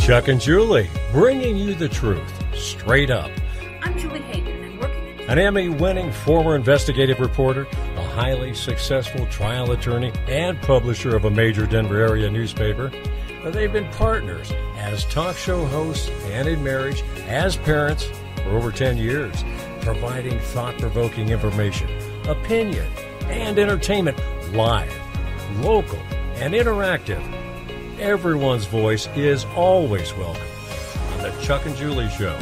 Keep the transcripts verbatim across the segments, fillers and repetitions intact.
Chuck and Julie, bringing you the truth, straight up. I'm Julie Hayden, and I'm working at... An Emmy-winning former investigative reporter, a highly successful trial attorney, and publisher of a major Denver area newspaper. They've been partners as talk show hosts and in marriage, as parents for over ten years, providing thought-provoking information, opinion, and entertainment live, local, and interactive. Everyone's voice is always welcome on the Chuck and Julie Show.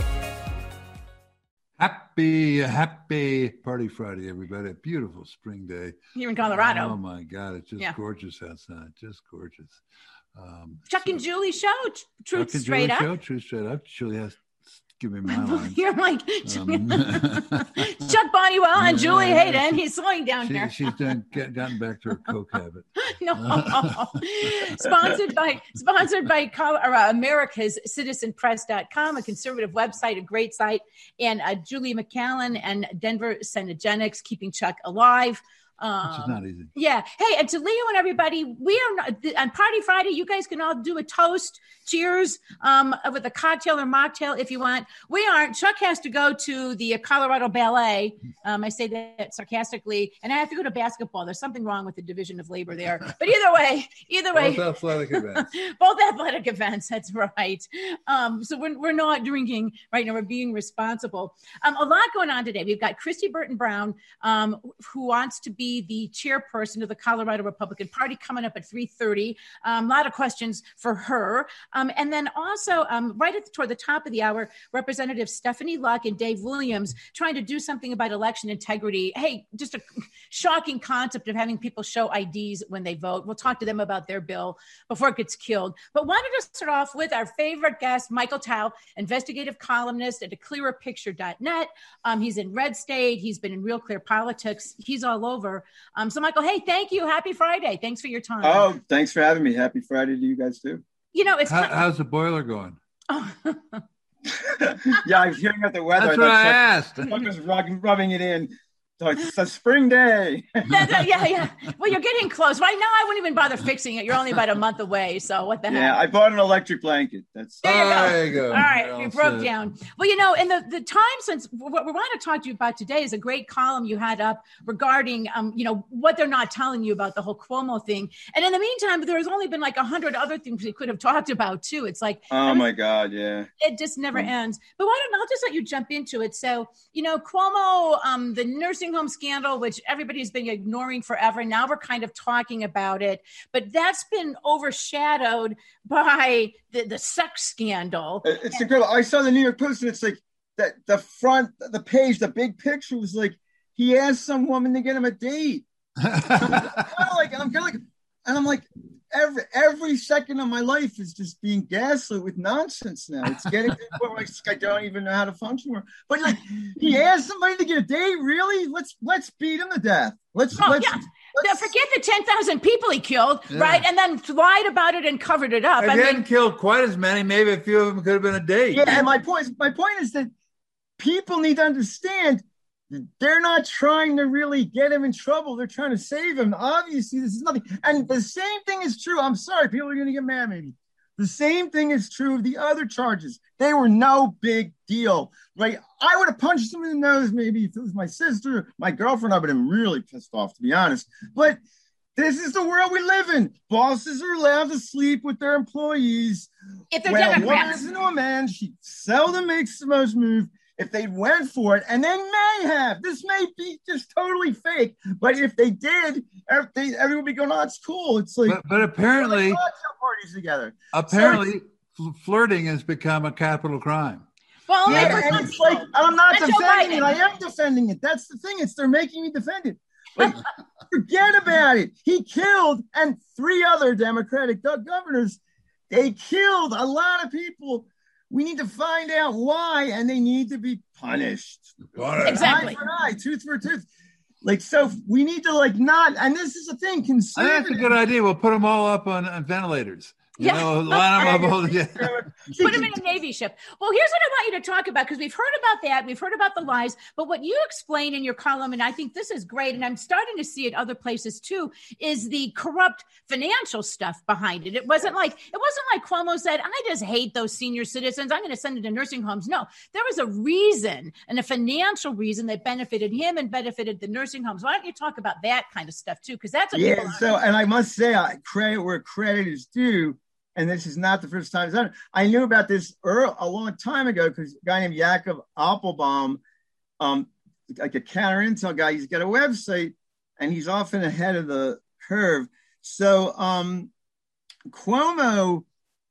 Happy, happy Party Friday, everybody. A beautiful spring day. Here in Colorado. Oh, my God. It's just yeah. gorgeous outside. Just gorgeous. Um, Chuck so, and Julie Show. Truth Chuck and straight Julie up. Show, truth straight up. Julie has to give me my line. You're like um, Chuck Bonniwell and Julie yeah, Hayden. She, He's slowing down she, here. She's done, get, gotten back to her Coke habit. No. sponsored by sponsored by Col- or, uh, America's Citizen Press dot com, a conservative website, a great site, and uh, Julie McCallan and Denver Cenegenics, keeping Chuck alive. Um, Which is not easy. Yeah. Hey, and to Leo and everybody, we are not, on Party Friday. You guys can all do a toast, cheers, um, with a cocktail or mocktail if you want. We aren't. Chuck has to go to the Colorado Ballet. Um, I say that sarcastically, and I have to go to basketball. There's something wrong with the division of labor there. But either way, either way, both athletic events. both athletic events. That's right. Um, so we're we're not drinking right now. We're being responsible. Um, a lot going on today. We've got Christy Burton Brown, um, who wants to be the chairperson of the Colorado Republican Party, coming up at three thirty. Um, a lot of questions for her. Um, and then also um, right at the, toward the top of the hour, Representative Stephanie Luck and Dave Williams trying to do something about election integrity. Hey, just a shocking concept of having people show I Ds when they vote. We'll talk to them about their bill before it gets killed. But wanted to start off with our favorite guest, Michael Tao, investigative columnist at a clearer picture dot net. Um, he's in Red State. He's been in Real Clear Politics. He's all over. Um, so, Michael, hey, thank you. Happy Friday. Thanks for your time. Oh, thanks for having me. Happy Friday to you guys, too. You know, it's How, kind of... how's the boiler going? Oh. Yeah, I was hearing about the weather. That's what I asked. I was rubbing, rubbing it in. So it's a spring day. that, that, yeah, yeah. Well, you're getting close. Right now, I wouldn't even bother fixing it. You're only about a month away. So what the heck? Yeah, I bought an electric blanket. That's there you go. There you go. All right, Well you broke said. down. Well, you know, in the, the time since what we want to talk to you about today is a great column you had up regarding, um, you know, what they're not telling you about the whole Cuomo thing. And in the meantime, there has only been like a hundred other things we could have talked about too. It's like, oh I mean, my God, yeah. it just never mm-hmm. ends. But why don't I'll just let you jump into it. So, you know, Cuomo, um, the nursing home scandal, which everybody's been ignoring forever. Now we're kind of talking about it, but that's been overshadowed by the, the sex scandal. It's and- incredible. I saw the New York Post, and it's like that the front, the page, the big picture was like, he asked some woman to get him a date. I'm kind of like, I'm kind of like, and I'm like, every every second of my life is just being gaslit with nonsense now. It's getting to the point where I don't even know how to function more. But like, he asked somebody to get a date, really? Let's let's beat him to death. Let's oh, let's, yeah. let's forget the ten thousand people he killed, yeah. right? And then lied about it and covered it up. If I he mean, hadn't killed quite as many, maybe a few of them could have been a date. Yeah, and my point my point is that people need to understand they're not trying to really get him in trouble. They're trying to save him. Obviously, this is nothing. And the same thing is true. I'm sorry, people are going to get mad maybe. The same thing is true of the other charges. They were no big deal, right? I would have punched him in the nose maybe if it was my sister, my girlfriend. I would have been really pissed off, to be honest. But this is the world we live in. Bosses are allowed to sleep with their employees. If they're when Democrats. a woman isn't a man, she seldom makes the most move. If they went for it, and they may have, this may be just totally fake, but if they did, everything, everyone would be going, oh, it's cool. It's like, but, but apparently, like cocktail parties together. Apparently, so, flirting has become a capital crime. Well, yeah, and and it's like, I'm not That's defending it. I am defending it. That's the thing. It's they're making me defend it. Like, forget about it. He killed, and three other Democratic governors, they killed a lot of people. We need to find out why, and they need to be punished. Exactly. Eye for eye, tooth for tooth. Like, so we need to, like, not, and this is the thing, I think that's a good idea. We'll put them all up on, on ventilators. You Yeah. know, line them up. all together. Put them in a Navy ship. Well, here's what I want you to talk about, because we've heard about that. We've heard about the lies. But what you explain in your column, and I think this is great, and I'm starting to see it other places too, is the corrupt financial stuff behind it. It wasn't like it wasn't like Cuomo said, I just hate those senior citizens. I'm going to send them to nursing homes. No, there was a reason and a financial reason that benefited him and benefited the nursing homes. Why don't you talk about that kind of stuff too? Because that's what yeah. people are- So, and I must say, I credit where credit is due. And this is not the first time it's done. I knew about this early, a long time ago because a guy named Jakob Appelbaum, um, like a counter intel guy, he's got a website and he's often ahead of the curve. So um, Cuomo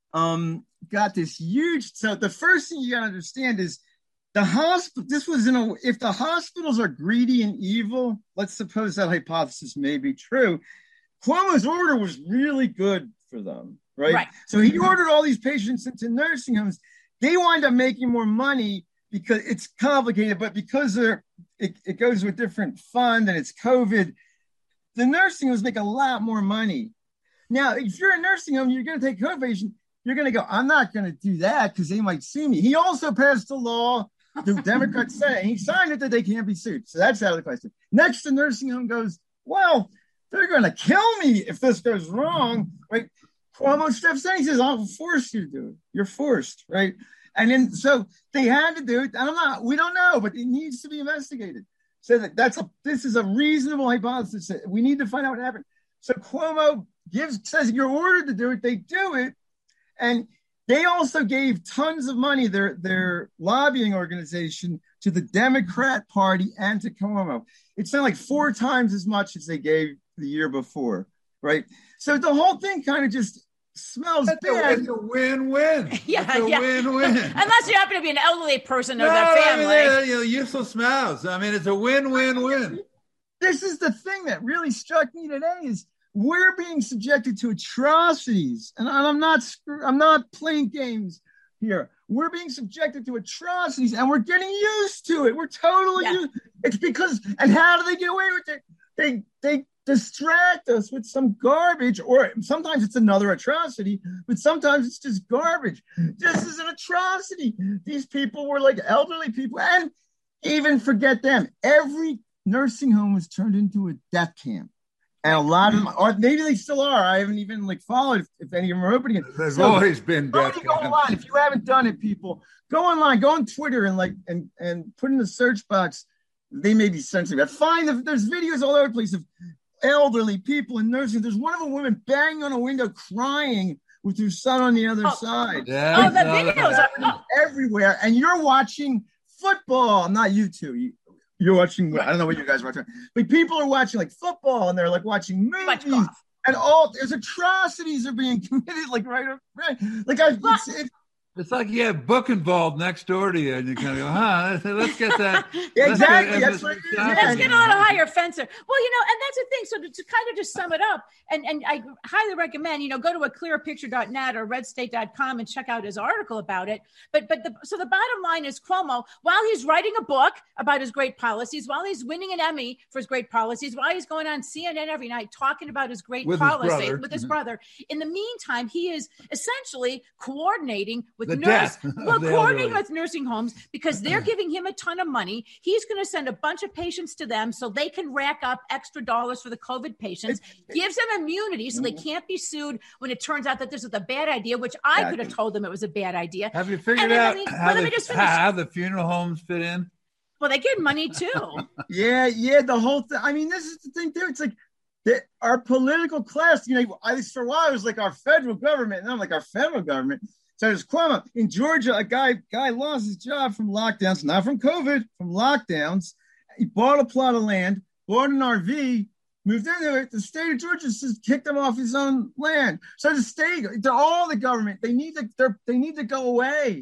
um, got this huge. So the first thing you got to understand is the hospital. This was in a. If the hospitals are greedy and evil, let's suppose that hypothesis may be true. Cuomo's order was really good for them. Right? Right. So he ordered all these patients into nursing homes. They wind up making more money because it's complicated, but because they're, it, it goes to a different fund and it's COVID, the nursing homes make a lot more money. Now, if you're a nursing home, you're going to take a COVID patient, you're going to go, I'm not going to do that because they might sue me. He also passed a law, the Democrats said, he signed it that they can't be sued. So that's out of the question. Next, the nursing home goes, well, they're going to kill me if this goes wrong, right? Cuomo steps in, he says, I'll force you to do it. You're forced, right? And then, so they had to do it. And I'm not, we don't know, but it needs to be investigated. So that, that's a, this is a reasonable hypothesis. We need to find out what happened. So Cuomo gives, says you're ordered to do it. They do it. And they also gave tons of money, their, their lobbying organization, to the Democrat Party and to Cuomo. It's not like four times as much as they gave the year before, right? So the whole thing kind of just smells It's bad. a, it's a win-win. Yeah, it's a yeah. win-win. Unless you happen to be an elderly person or No, their I mean, family. they're, you know, useless mouths. I mean, it's a win-win-win. This is the thing that really struck me today is we're being subjected to atrocities. And I'm not, I'm not playing games here. We're being subjected to atrocities and we're getting used to it. We're totally Yeah. used. It's because, and how do they get away with it? They, they, distract us with some garbage, or sometimes it's another atrocity, but sometimes it's just garbage. This is an atrocity. These people were like elderly people, and even forget them. Every nursing home was turned into a death camp. And a lot of them, or maybe they still are. I haven't even like followed if, if any of them are open again. They've So, always been go death go camps. online. If you haven't done it, people, go online, go on Twitter and like and and put in the search box. They may be censored. But find the, there's videos all over the place of elderly people in nursing. There's one of a woman banging on a window crying with her son on the other Oh. side. Yeah, Oh, the no, no, videos no. are Everywhere. And you're watching football. Not you two. You, you're watching, I don't know what you guys are watching, but people are watching like football and they're like watching Much movies. golf. And all there's atrocities are being committed, like right, right. Like I, it's, it, It's like you have book involved next door to you, and you kind of go, huh, let's get that. Yeah, let's exactly. get- That's what it is. Let's Yeah. get a little higher fencer. Well, you know, and that's the thing. So to, to kind of just sum it up, and, and I highly recommend, you know, go to a clearer picture dot net or red state dot com and check out his article about it. But but the, so the bottom line is Cuomo, while he's writing a book about his great policies, while he's winning an Emmy for his great policies, while he's going on C N N every night talking about his great With his policy brother. with his Mhm. brother, in the meantime, he is essentially coordinating with The nurse, death well, of the coordinating elderly. with nursing homes because they're giving him a ton of money. He's going to send a bunch of patients to them so they can rack up extra dollars for the COVID patients, gives them immunity so they can't be sued when it turns out that this is a bad idea, which I could have told them it was a bad idea. Have you And figured then out let me- how, well, let the, me just finish. how the funeral homes fit in? Well, they get money too. yeah, yeah. The whole thing. I mean, this is the thing too. It's like the, our political class. You know, I for a while it was like our federal government, and I'm like our federal government. So there's Cuomo in Georgia. A guy guy lost his job from lockdowns, not from COVID, from lockdowns. He bought a plot of land, bought an R V, moved into it. The state of Georgia just kicked him off his own land. So the state, they're all the government. They need to. They're, they need to go away.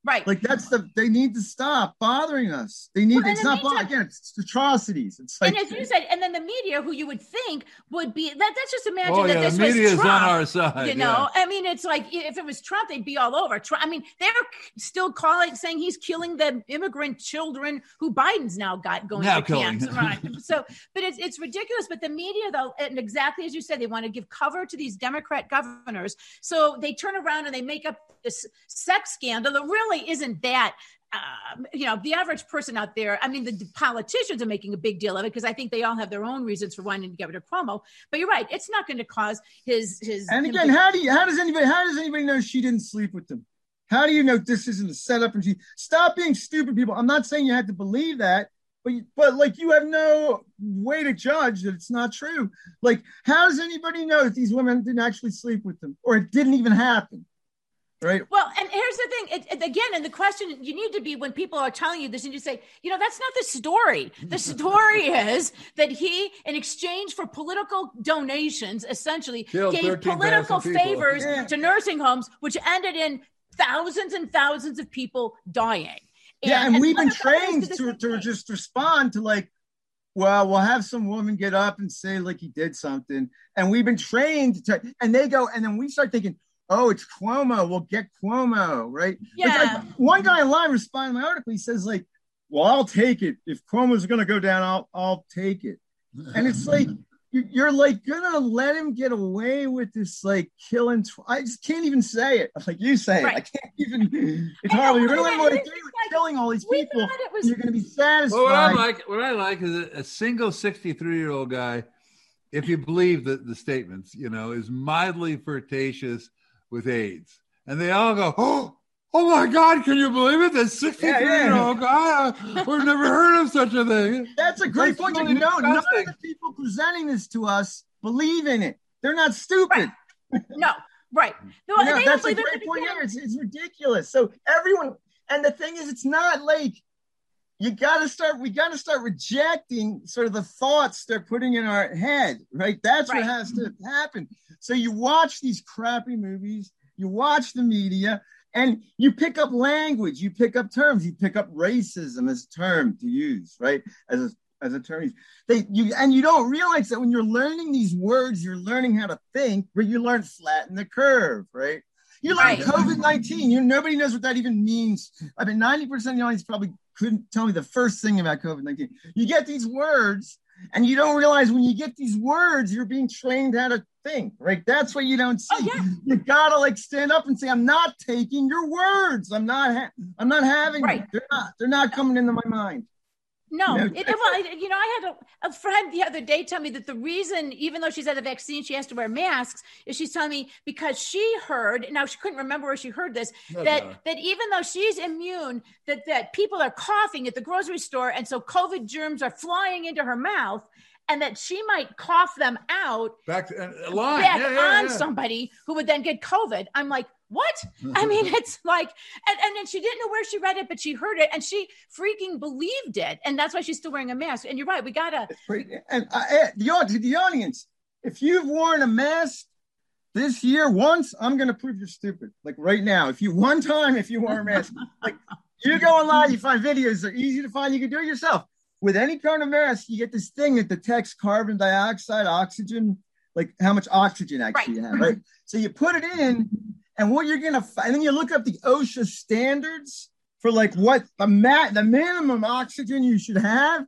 Right. Like that's the, they need to stop bothering us. They need, well, it's not, meantime, again, it's atrocities. It's like, and as you said, and then the media, who you would think would be, that, let's just imagine oh, that yeah, this the was media Trump. is on our side. You know, yeah. I mean, it's like, if it was Trump, they'd be all over. Trump, I mean, they're still calling, saying he's killing the immigrant children who Biden's now got going now to killing. camps. Right. So, but it's, it's ridiculous. But the media, though, and exactly as you said, they want to give cover to these Democrat governors. So they turn around and they make up this sex scandal that really isn't that. Uh, you know, the average person out there, I mean, the, the politicians are making a big deal of it because I think they all have their own reasons for wanting to get rid of Cuomo. But you're right; it's not going to cause his his. And again, how do you? How does anybody? How does anybody know she didn't sleep with them? How do you know this isn't a setup? And she stop being stupid, people. I'm not saying you have to believe that, but but like you have no way to judge that it's not true. Like, how does anybody know that these women didn't actually sleep with them, or it didn't even happen? Right. Well, and here's the thing, it, it, again, and the question you need to be when people are telling you this, and you say, you know, that's not the story. The story is that he, in exchange for political donations, essentially Killed gave political favors yeah. to nursing homes, which ended in thousands and thousands of people dying. And, yeah, and, and we've been Democrats trained do the to, same to thing. just respond to like, well, we'll have some woman get up and say like he did something, and we've been trained to, and they go, and then we start thinking, oh, it's Cuomo. We'll get Cuomo, right? Yeah. Like, like, one guy online responding to my article, he says, like, well, I'll take it. If Cuomo's going to go down, I'll I'll take it. And it's like, you're like going to let him get away with this, like, killing. Tw- I just can't even say it. Like you say Right. it. I can't even. It's horrible. You're going to let him get away with like, killing all these we people. thought it was- You're going to be satisfied. Well, what I like, what I like is a, a single sixty-three-year-old guy, if you believe the, the statements, you know, is mildly flirtatious with AIDS, and they all go, "Oh, oh my God! Can you believe it? This sixty-three-year-old guy, uh, we've never heard of such a thing." That's a great That's point. really No, none of disgusting. the people presenting this to us believe in it. They're not stupid. No, right. No, You know, they that's don't a believe great it point again. here. It's, it's ridiculous. So everyone, and the thing is, it's not like you got to start. We got to start rejecting sort of the thoughts they're putting in our head, right? That's Right. what has to happen. So you watch these crappy movies, you watch the media, and you pick up language, you pick up terms, you pick up racism as a term to use, right? As a as a term, they you and you don't realize that when you're learning these words, you're learning how to think, but you learn flatten the curve, right? You learn Right. COVID nineteen. You nobody knows what that even means. I mean, ninety percent of the audience probably couldn't tell me the first thing about COVID nineteen. You get these words, and you don't realize when you get these words, you're being trained how to think, right? That's what you don't see. Oh, yeah. You gotta like stand up and say, "I'm not taking your words. I'm not. Ha- I'm not having Right. them. They're not. They're not coming into my mind." No, You know, it, it- well, it- you know, I had a, a friend the other day tell me that the reason, even though she's had the vaccine, she has to wear masks, is she's telling me because she heard, now she couldn't remember where she heard this, No, that no. that even though she's immune, that that people are coughing at the grocery store, and so COVID germs are flying into her mouth, and that she might cough them out Back to uh, line. back yeah, yeah, on yeah. somebody who would then get COVID. I'm like, what? I mean, it's like, and, and then she didn't know where she read it, but she heard it and she freaking believed it. And that's why she's still wearing a mask. And you're right. We gotta, And uh, eh, the au- to the audience, if you've worn a mask this year once, I'm going to prove you're stupid. Like right now, if you one time, if you wore a mask, like you go online, you find videos. They're easy to find. You can do it yourself. With any kind of mask, you get this thing that detects carbon dioxide, oxygen, like how much oxygen actually Right. you have, right? So you put it in, and what you're gonna, and then you look up the OSHA standards for like what the mat, the minimum oxygen you should have.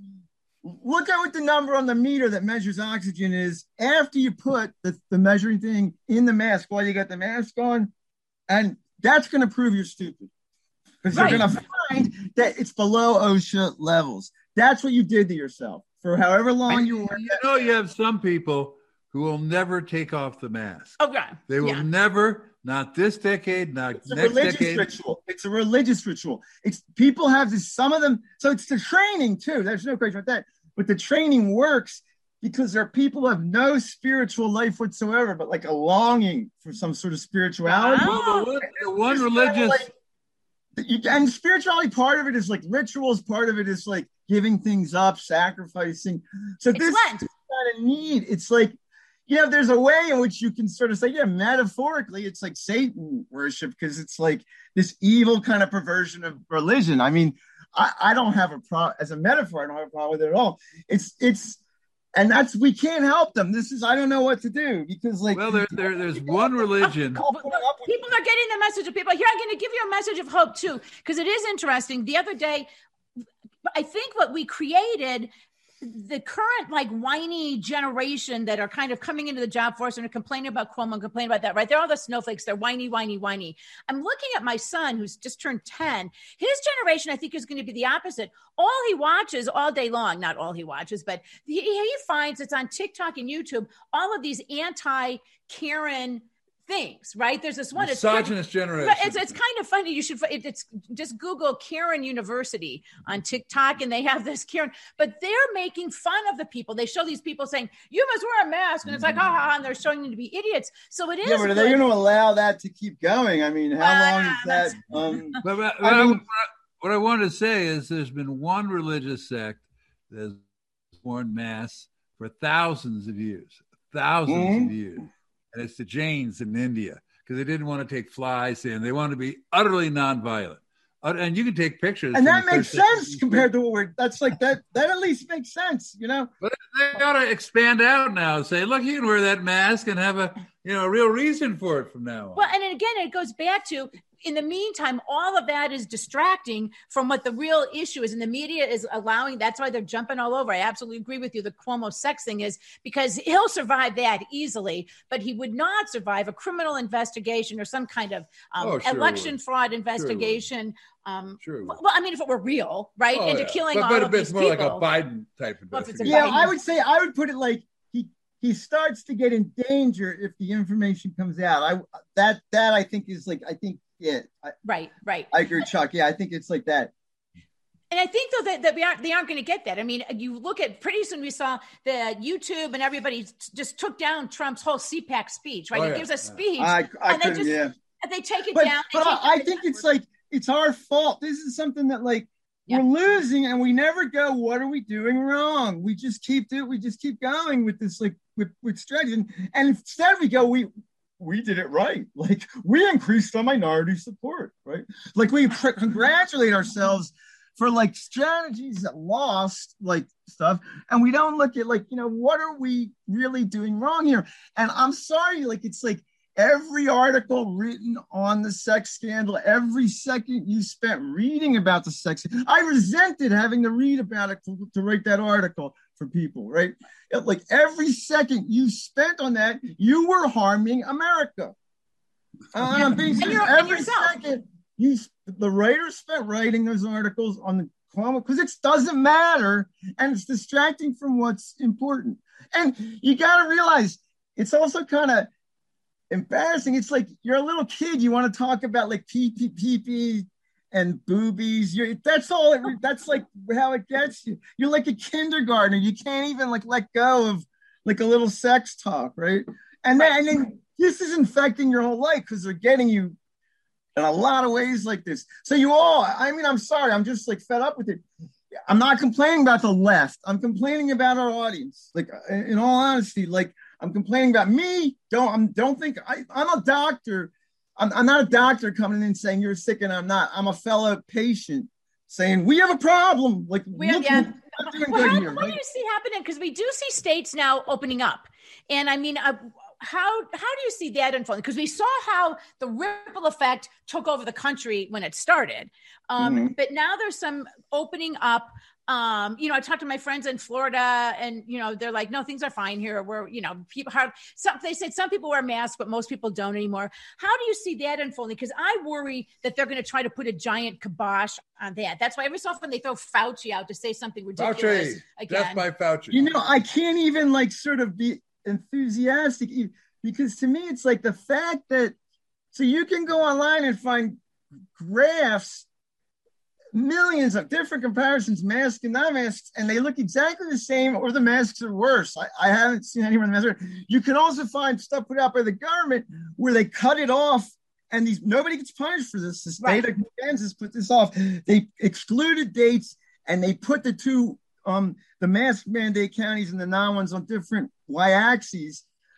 Look at what the number on the meter that measures oxygen is after you put the, the measuring thing in the mask while you got the mask on, and that's going to prove you're stupid because Right. you're going to find that it's below OSHA levels. That's what you did to yourself for however long you were. You know, you have some people who will never take off the mask. oh, God. They will Yeah. never, not this decade, not It's a next religious decade. ritual. It's a religious ritual. It's people have this, some of them, so it's the training too. There's no question about that. But the training works because there are people who have no spiritual life whatsoever, but like a longing for some sort of spirituality. Wow. Well, the one, the one Just kinda religious, like- you, and spirituality, part of it is like rituals, part of it is like giving things up, sacrificing. So It's this Lent. kind of need, it's like you know, there's a way in which you can sort of say, yeah, metaphorically, it's like Satan worship because it's like this evil kind of perversion of religion. I mean, I, I don't have a problem as a metaphor. I don't have a problem with it at all. It's, it's, and that's, we can't help them. This is, I don't know what to do because like, well, there, there there's one religion. People are getting the message of people here. I'm going to give you a message of hope too, because it is interesting. The other day, I think what we created, the current like whiny generation that are kind of coming into the job force and are complaining about Cuomo and complaining about that, right? They're all the snowflakes. They're whiny, whiny, whiny. I'm looking at my son who's just turned ten. His generation, I think, is going to be the opposite. All he watches all day long, not all he watches, but he, he finds it's on TikTok and YouTube, all of these anti-Karen things, right? There's this one. Misogynist it's, generation. It's, it's kind of funny. You should it, it's just Google Karen University on TikTok, and they have this Karen. But they're making fun of the people. They show these people saying, "You must wear a mask," and it's like, ha ha, and they're showing them to be idiots. So it is. Yeah, but are they going to allow that to keep going? I mean, how uh, long is that? Um, but, but, but I mean, I, what I want to say is, there's been one religious sect that's worn masks for thousands of years, thousands mm-hmm. of years. And it's the Jains in India because they didn't want to take flies in. They wanted to be utterly nonviolent. Uh, and you can take pictures. And that makes sense compared to what we're, that's like that, that at least makes sense, you know? But they got to expand out now and say, look, you can wear that mask and have a, you know, a real reason for it from now on. Well, and again, it goes back to, in the meantime, all of that is distracting from what the real issue is. And the media is allowing, that's why they're jumping all over. I absolutely agree with you. The Cuomo sex thing is because he'll survive that easily, but he would not survive a criminal investigation or some kind of um, oh, sure election fraud investigation. Sure um, sure well, I mean, if it were real, right? Oh, Into yeah. killing but, all but of it's these more people. like a Biden type investigation. Yeah, I would say, I would put it like, he he starts to get in danger if the information comes out. I that that I think is like, I think, yeah. I, right, right. I agree, Chuck. Yeah, I think it's like that. And I think, though, that, that we aren't, they aren't going to get that. I mean, you look at, pretty soon we saw the YouTube and everybody just took down Trump's whole C PAC speech, right? Oh, he yeah. gives a speech. I, I and they just, yeah. and they take it but, down. But take I, it I think down. it's like, it's our fault. This is something that like, Yeah. we're losing and we never go, what are we doing wrong? We just keep doing, we just keep going with this, like with, with strategy. And, and instead we go, we, we did it right. Like we increased our minority support, right? Like we pr- congratulate ourselves for like strategies that lost like stuff. And we don't look at like, you know, what are we really doing wrong here? And I'm sorry, like, it's like, every article written on the sex scandal, every second you spent reading about the sex, I resented having to read about it to, to write that article for people, right? Like every second you spent on that, you were harming America. Uh, Yeah. being And you're- every and yourself. second you, the writers spent writing those articles on the because it doesn't matter and it's distracting from what's important. And you got to realize it's also kind of embarrassing. It's like you're a little kid. You want to talk about like pee pee pee pee and boobies. You're, that's all. It, that's like how it gets you. You're like a kindergartner. You can't even like let go of like a little sex talk, right? And then, and then this is infecting your whole life because they're getting you in a lot of ways like this. So you all, I mean, I'm sorry. I'm just like fed up with it. I'm not complaining about the left. I'm complaining about our audience. Like in all honesty, like. I'm complaining about me. Don't I'm, don't think I, I'm a doctor. I'm, I'm not a doctor coming in saying you're sick and I'm not. I'm a fellow patient saying we have a problem. Like We have, look, yeah. we're not doing Well, good how, here, what right? do you see happening? Because we do see states now opening up, and I mean, uh, how how do you see that unfolding? Because we saw how the ripple effect took over the country when it started, um, Mm-hmm. but now there's some opening up. Um, you know, I talked to my friends in Florida and, you know, they're like, no, things are fine here. We're, you know, people have some, they said some people wear masks, but most people don't anymore. How do you see that unfolding? Because I worry that they're going to try to put a giant kibosh on that. That's why every so often they throw Fauci out to say something ridiculous Fauci, again. death by Fauci. You know, I can't even like sort of be enthusiastic because to me, it's like the fact that, so you can go online and find graphs, millions of different comparisons, masks and non-masks, and they look exactly the same, or the masks are worse. I, I haven't seen anyone measure. You can also find stuff put out by the government where they cut it off, and these nobody gets punished for this. The state of Kansas put this off. They excluded dates, and they put the two, um, the mask mandate counties and the non ones on different y-axes.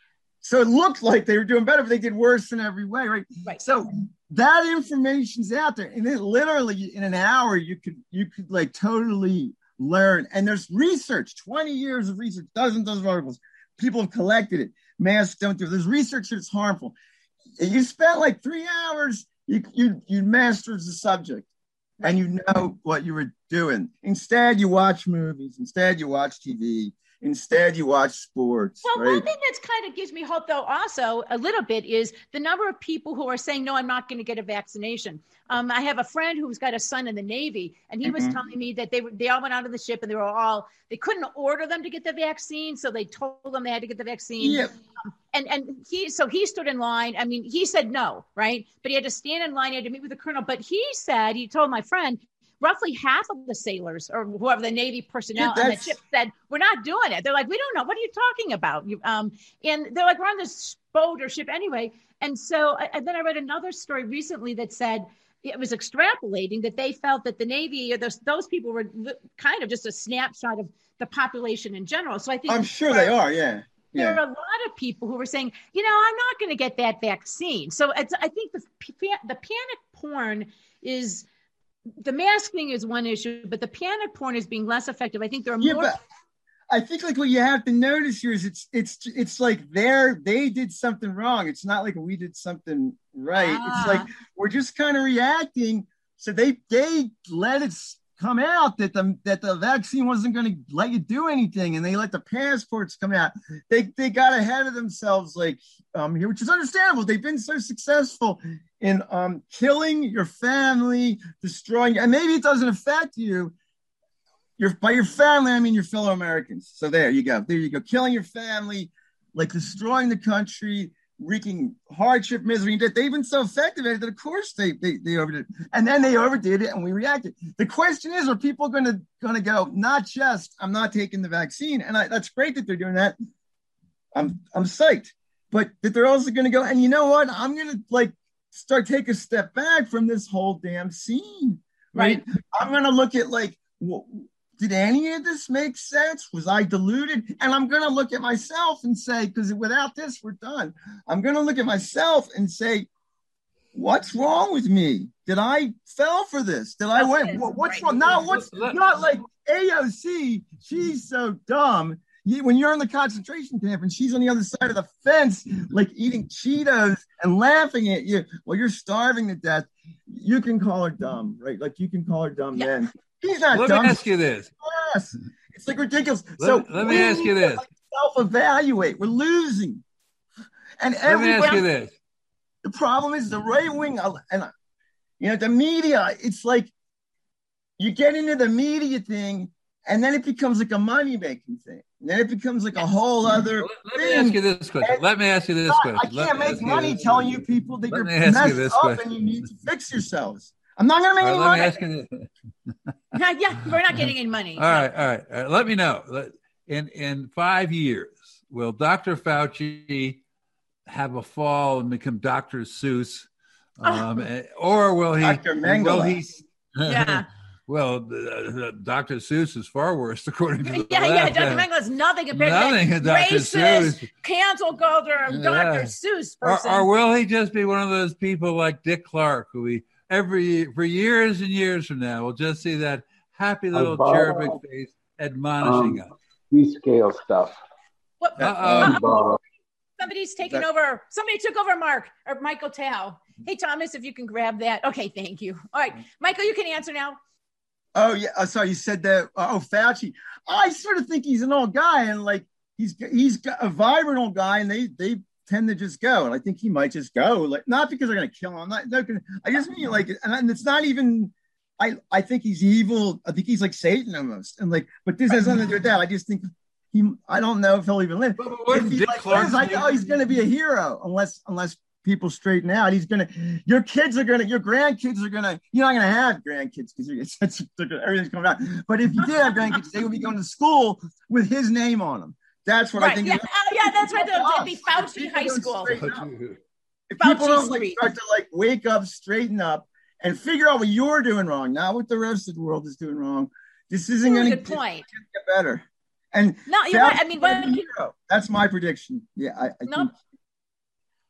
So it looked like they were doing better, but they did worse in every way, right? Right. So that information's out there, and then literally in an hour you could you could like totally learn. And there's research, twenty years of research, dozens, dozens of articles. People have collected it. Masks don't do it. There's research that it's harmful. You spent like three hours, you you you mastered the subject, and you know what you were doing. Instead, you watch movies. Instead, you watch T V. Instead, you watch sports. Well, right? one thing that's kind of gives me hope, though, also a little bit is the number of people who are saying, no, I'm not going to get a vaccination. Um, I have a friend who's got a son in the Navy, and he mm-hmm. was telling me that they were, they all went out of the ship and they were all, they couldn't order them to get the vaccine. So they told them they had to get the vaccine. Yeah. Um, and, and he, so he stood in line. I mean, he said no, right? But he had to stand in line. He had to meet with the colonel. But he said, he told my friend, roughly half of the sailors or whoever the Navy personnel yeah, on the ship said, we're not doing it. They're like, we don't know. What are you talking about? You, um, and they're like, we're on this boat or ship anyway. And so and then I read another story recently that said it was extrapolating that they felt that the Navy or those, those people were kind of just a snapshot of the population in general. So I think I'm sure they are. Yeah. There yeah. are a lot of people who were saying, you know, I'm not going to get that vaccine. So it's, I think the, the panic porn is, the mask thing is one issue, but the panic porn is being less effective. I think there are yeah, more. But I think like what you have to notice here is it's it's it's like they're they did something wrong. It's not like we did something right. Ah. It's like we're just kind of reacting. So they they let it come out that the that the vaccine wasn't going to let you do anything, and they let the passports come out. They they got ahead of themselves, like um here, which is understandable. They've been so successful in um killing your family, destroying, and maybe it doesn't affect you. Your by your family, I mean your fellow Americans. So there you go. There you go. Killing your family, like destroying the country, wreaking hardship, misery. They've been so effective at it that of course they they, they overdid it. And then they overdid it and we reacted. The question is, are people gonna gonna go, not just I'm not taking the vaccine? And I, that's great that they're doing that. I'm I'm psyched. But that they're also gonna go, and you know what? I'm gonna like start take a step back from this whole damn scene. Right. right? I'm gonna look at like well, did any of this make sense? Was I deluded? And I'm going to look at myself and say, because without this, we're done. I'm going to look at myself and say, what's wrong with me? Did I fell for this? Did I went? What, what's wrong? Not what's not like A O C. She's so dumb. You, when you're in the concentration camp and she's on the other side of the fence, like eating Cheetos and laughing at you while you're starving to death, you can call her dumb, right? Like you can call her dumb yeah. then. He's not let dumb. me ask you this. Yes. It's like ridiculous. Let, so let me ask you this. Like self-evaluate. We're losing. And let me ask you this. The problem is the right wing, and you know, the media, it's like you get into the media thing, and then it becomes like a money-making thing. And then it becomes like a whole other Let, let thing. me ask you this question. And let me ask you this not, question. I can't let make money telling you people that let you're messed up question. And you need to fix yourselves. I'm not going to make any money. Let me ask you this. Yeah, we're not getting any money. All right, all right. All right. Let me know. In in five years, will Doctor Fauci have a fall and become Doctor Seuss, um, oh. or will he? Doctor Mengele. Will he? Yeah. Well, uh, Doctor Seuss is far worse, according to the yeah, left. yeah. Doctor Mengele is nothing compared nothing to that Doctor racist, Seuss. cancel culture, yeah. Doctor Seuss person. Or, or will he just be one of those people like Dick Clark, who we every for years and years from now we'll just see that happy little cherubic face admonishing um, us. Descale stuff. What? Uh-oh. Somebody's taking that, over. Somebody took over Mark or Michael Tao. Hey, Thomas, if you can grab that. Okay, thank you. All right, Michael, you can answer now. Oh, yeah. Oh, sorry, you said that. Oh, Fauci. I sort of think he's an old guy, and like he's he's a vibrant old guy, and they they tend to just go. And I think he might just go, like not because they're going to kill him. I'm not. Gonna, I just mean like, and it's not even. I I think he's evil. I think he's like Satan almost, and like, but this has nothing to do with that. I just think. He, I don't know if he'll even live. But, but if he Dick like Clark lives, I know he's going to be a hero unless unless people straighten out. He's going to. Your kids are going to. Your grandkids are going to. You're not going to have grandkids because everything's coming out. But if you did have grandkids, they would be going to school with his name on them. That's what right. I think. Yeah, oh, yeah, that's right. They'll be Fauci High School. If people don't like, start to like wake up, straighten up, and figure out what you're doing wrong, not what the rest of the world is doing wrong. This isn't going to get better. And no, you're right. I mean, what, that's my prediction. Yeah, I, I no, think.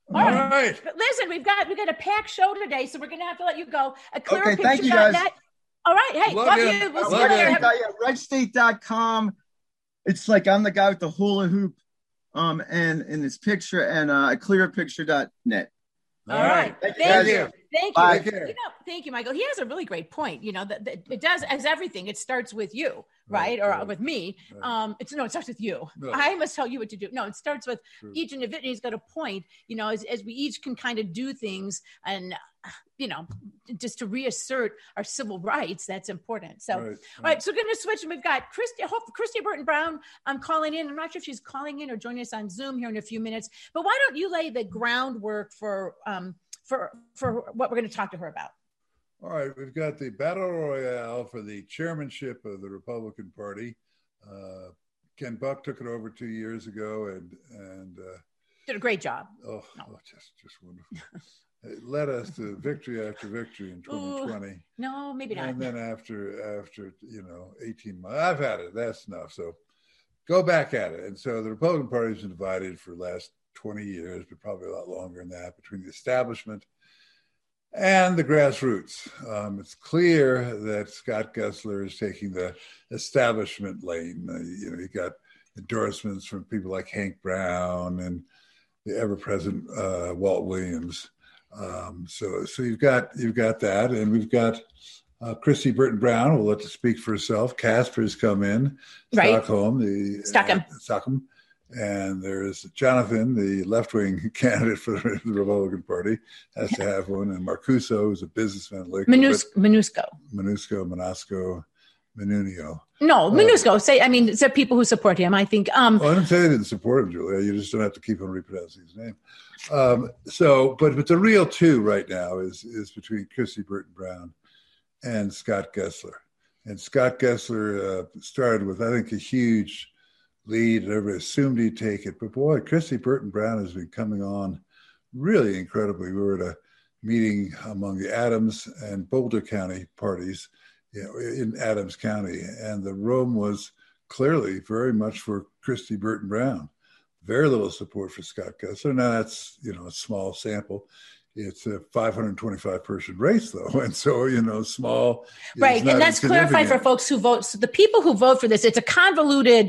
All right. All right. But listen, we've got we've got a packed show today, so we're going to have to let you go. A clearer Okay, picture thank you, guys. net. All right. Hey, Love love, you. you. We'll Love see you you. later. Uh, yeah, red state dot com. It's like I'm the guy with the hula hoop um, and in this picture, and uh, clearer picture dot net. All right. Thank Thank you. you. Thank Bye. you. Take care. You know, thank you, Michael. He has a really great point. You know, that, that it does as everything. It starts with you, right? Right, or right. with me. Right. Um, it's no, it starts with you. No. I must tell you what to do. No, it starts with True. each individual. He's got a point. You know, as, as we each can kind of do things and, you know, just to reassert our civil rights. That's important. So, Right, all right. So we're going to switch, and we've got Christy. I hope Christy Burton Brown. I'm calling in. I'm not sure if she's calling in or joining us on Zoom here in a few minutes. But why don't you lay the groundwork for um, for for what we're going to talk to her about? All right, we've got the battle royale for the chairmanship of the Republican Party. Uh, Ken Buck took it over two years ago, and and uh, Did a great job. oh, No. oh, just just wonderful. It led us to victory after victory in twenty twenty. Ooh, no, maybe not. And then after after you know eighteen months, I've had it. That's enough. So go back at it. And so the Republican Party has been divided for the last twenty years, but probably a lot longer than that, between the establishment and the grassroots. Um, it's clear that Scott Gessler is taking the establishment lane. Uh, you know, he got endorsements from people like Hank Brown and the ever-present uh, Walt Williams. Um, so, so you've got you've got that, and we've got uh, Christy Burton Brown. We'll let her speak for herself. Casper's come in, Right. Stockholm, the Stockholm. uh, Stockholm, and there's Jonathan, the left-wing candidate for the Republican Party, has to have one, and Marcuso, who's a businessman, like Minus- Minusco. Minusco, Monasco, Menunio. No, Minusco. Say, I mean, there are people who support him. I think. Um, Well, I didn't say they didn't support him, Julia. You just don't have to keep on repronouncing his name. Um, so, but but the real two right now is is between Christy Burton Brown and Scott Gessler. And Scott Gessler uh, started with, I think, a huge lead, and everybody assumed he'd take it. But boy, Christy Burton Brown has been coming on really incredibly. We were at a meeting among the Adams and Boulder County parties, you know, in Adams County, and the room was clearly very much for Christy Burton Brown. Very little support for Scott Gessler. Now that's, you know, a small sample. It's a five hundred twenty-five person race, though, and so, you know, small. right, and that's clarified for folks who vote. So the people who vote for this, it's a convoluted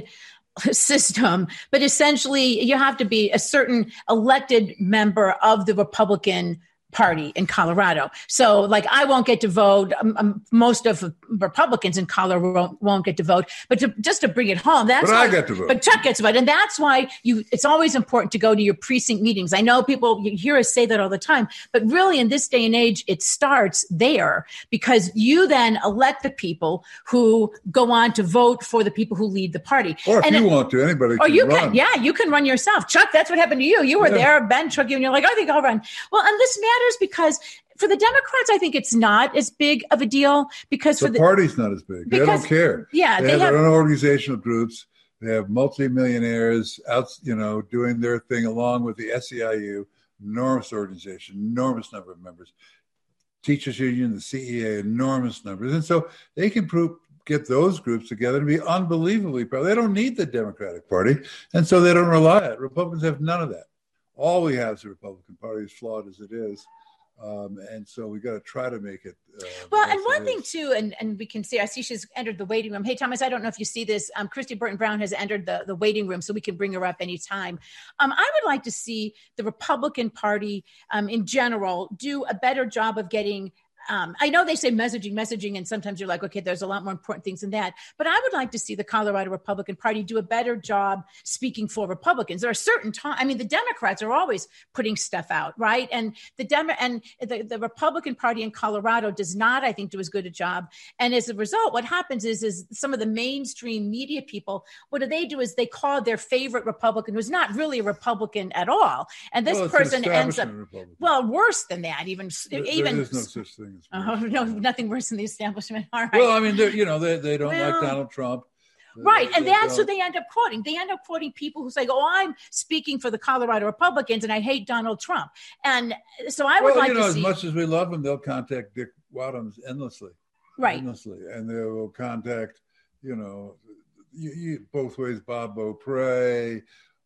system, but essentially you have to be a certain elected member of the Republican Party in Colorado. So like I won't get to vote. Um, um, most of Republicans in Colorado won't, won't get to vote, but to, just to bring it home, that's But why, I get to vote. But Chuck gets to vote. And that's why you, it's always important to go to your precinct meetings. I know people, you hear us say that all the time, but really in this day and age, it starts there because you then elect the people who go on to vote for the people who lead the party. Or if and you it, want to, anybody Or can you run. can, yeah, you can run yourself. Chuck, that's what happened to you. You were Yeah. there, Ben took you, and you're like, I think I'll run. Well, and this matters because for the Democrats, I think it's not as big of a deal because The for the party's not as big. They Because- don't care. yeah, they, they have, have- their own organizational groups. They have multimillionaires out, you know, doing their thing along with the S E I U, enormous organization, enormous number of members. Teachers Union, the C E A, enormous numbers, and so they can prove. Get those groups together to be unbelievably proud. They don't need the Democratic Party, and so they don't rely on it. Republicans have none of that. All we have is the Republican Party, as flawed as it is, um, and so we got to try to make it. Uh, Well, the and best one it thing is. too, and, and we can see, I see she's entered the waiting room. Hey, Thomas, I don't know if you see this. Um, Christy Burton Brown has entered the, the waiting room, so we can bring her up anytime. Um, I would like to see the Republican Party um, in general do a better job of getting Um, I know they say messaging, messaging, and sometimes you're like, okay, there's a lot more important things than that. But I would like to see the Colorado Republican Party do a better job speaking for Republicans. There are certain times, I mean, the Democrats are always putting stuff out, right? And the Demo- and the, the Republican Party in Colorado does not, I think, do as good a job. And as a result, what happens is, is some of the mainstream media people, what do they do is they call their favorite Republican, who's not really a Republican at all. And this Well, it's an person ends up, establishment Republican. well, worse than that, even, There- even. there is no such thing as. Oh, no, nothing worse than the establishment. All right. Well, I mean, they're- you know, they they don't Well, like Donald Trump. Right. And They that's who don't- they end up quoting. They end up quoting people who say, oh, I'm speaking for the Colorado Republicans and I hate Donald Trump. And so I would well, like you know, to as see. much as we love them, they'll contact Dick Wadhams endlessly. Right. Endlessly. And they will contact, you know, you, you, both ways, Bob Beaupre,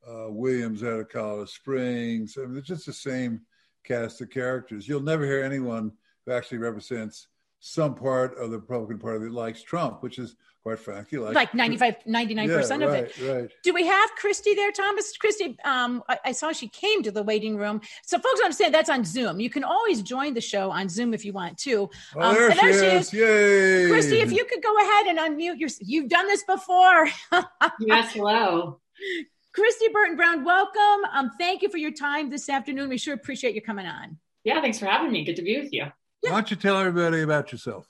uh, Williams out of Colorado Springs. I mean, it's just the same cast of characters. You'll never hear anyone who actually represents some part of the Republican Party that likes Trump, which is, quite frankly, like, like ninety-five, ninety-nine percent yeah, of right, it. Right. Do we have Christy there, Thomas? Christy, um, I, I saw she came to the waiting room. So folks understand that's on Zoom. You can always join the show on Zoom if you want to. Oh, um, there, and there she, she is. is. Yay. Christy, if you could go ahead and unmute your, you've done this before. Yes, hello. Christy Burton Brown, welcome. Um, thank you for your time this afternoon. We sure appreciate you coming on. Yeah, thanks for having me. Good to be with you. Why don't you tell everybody about yourself?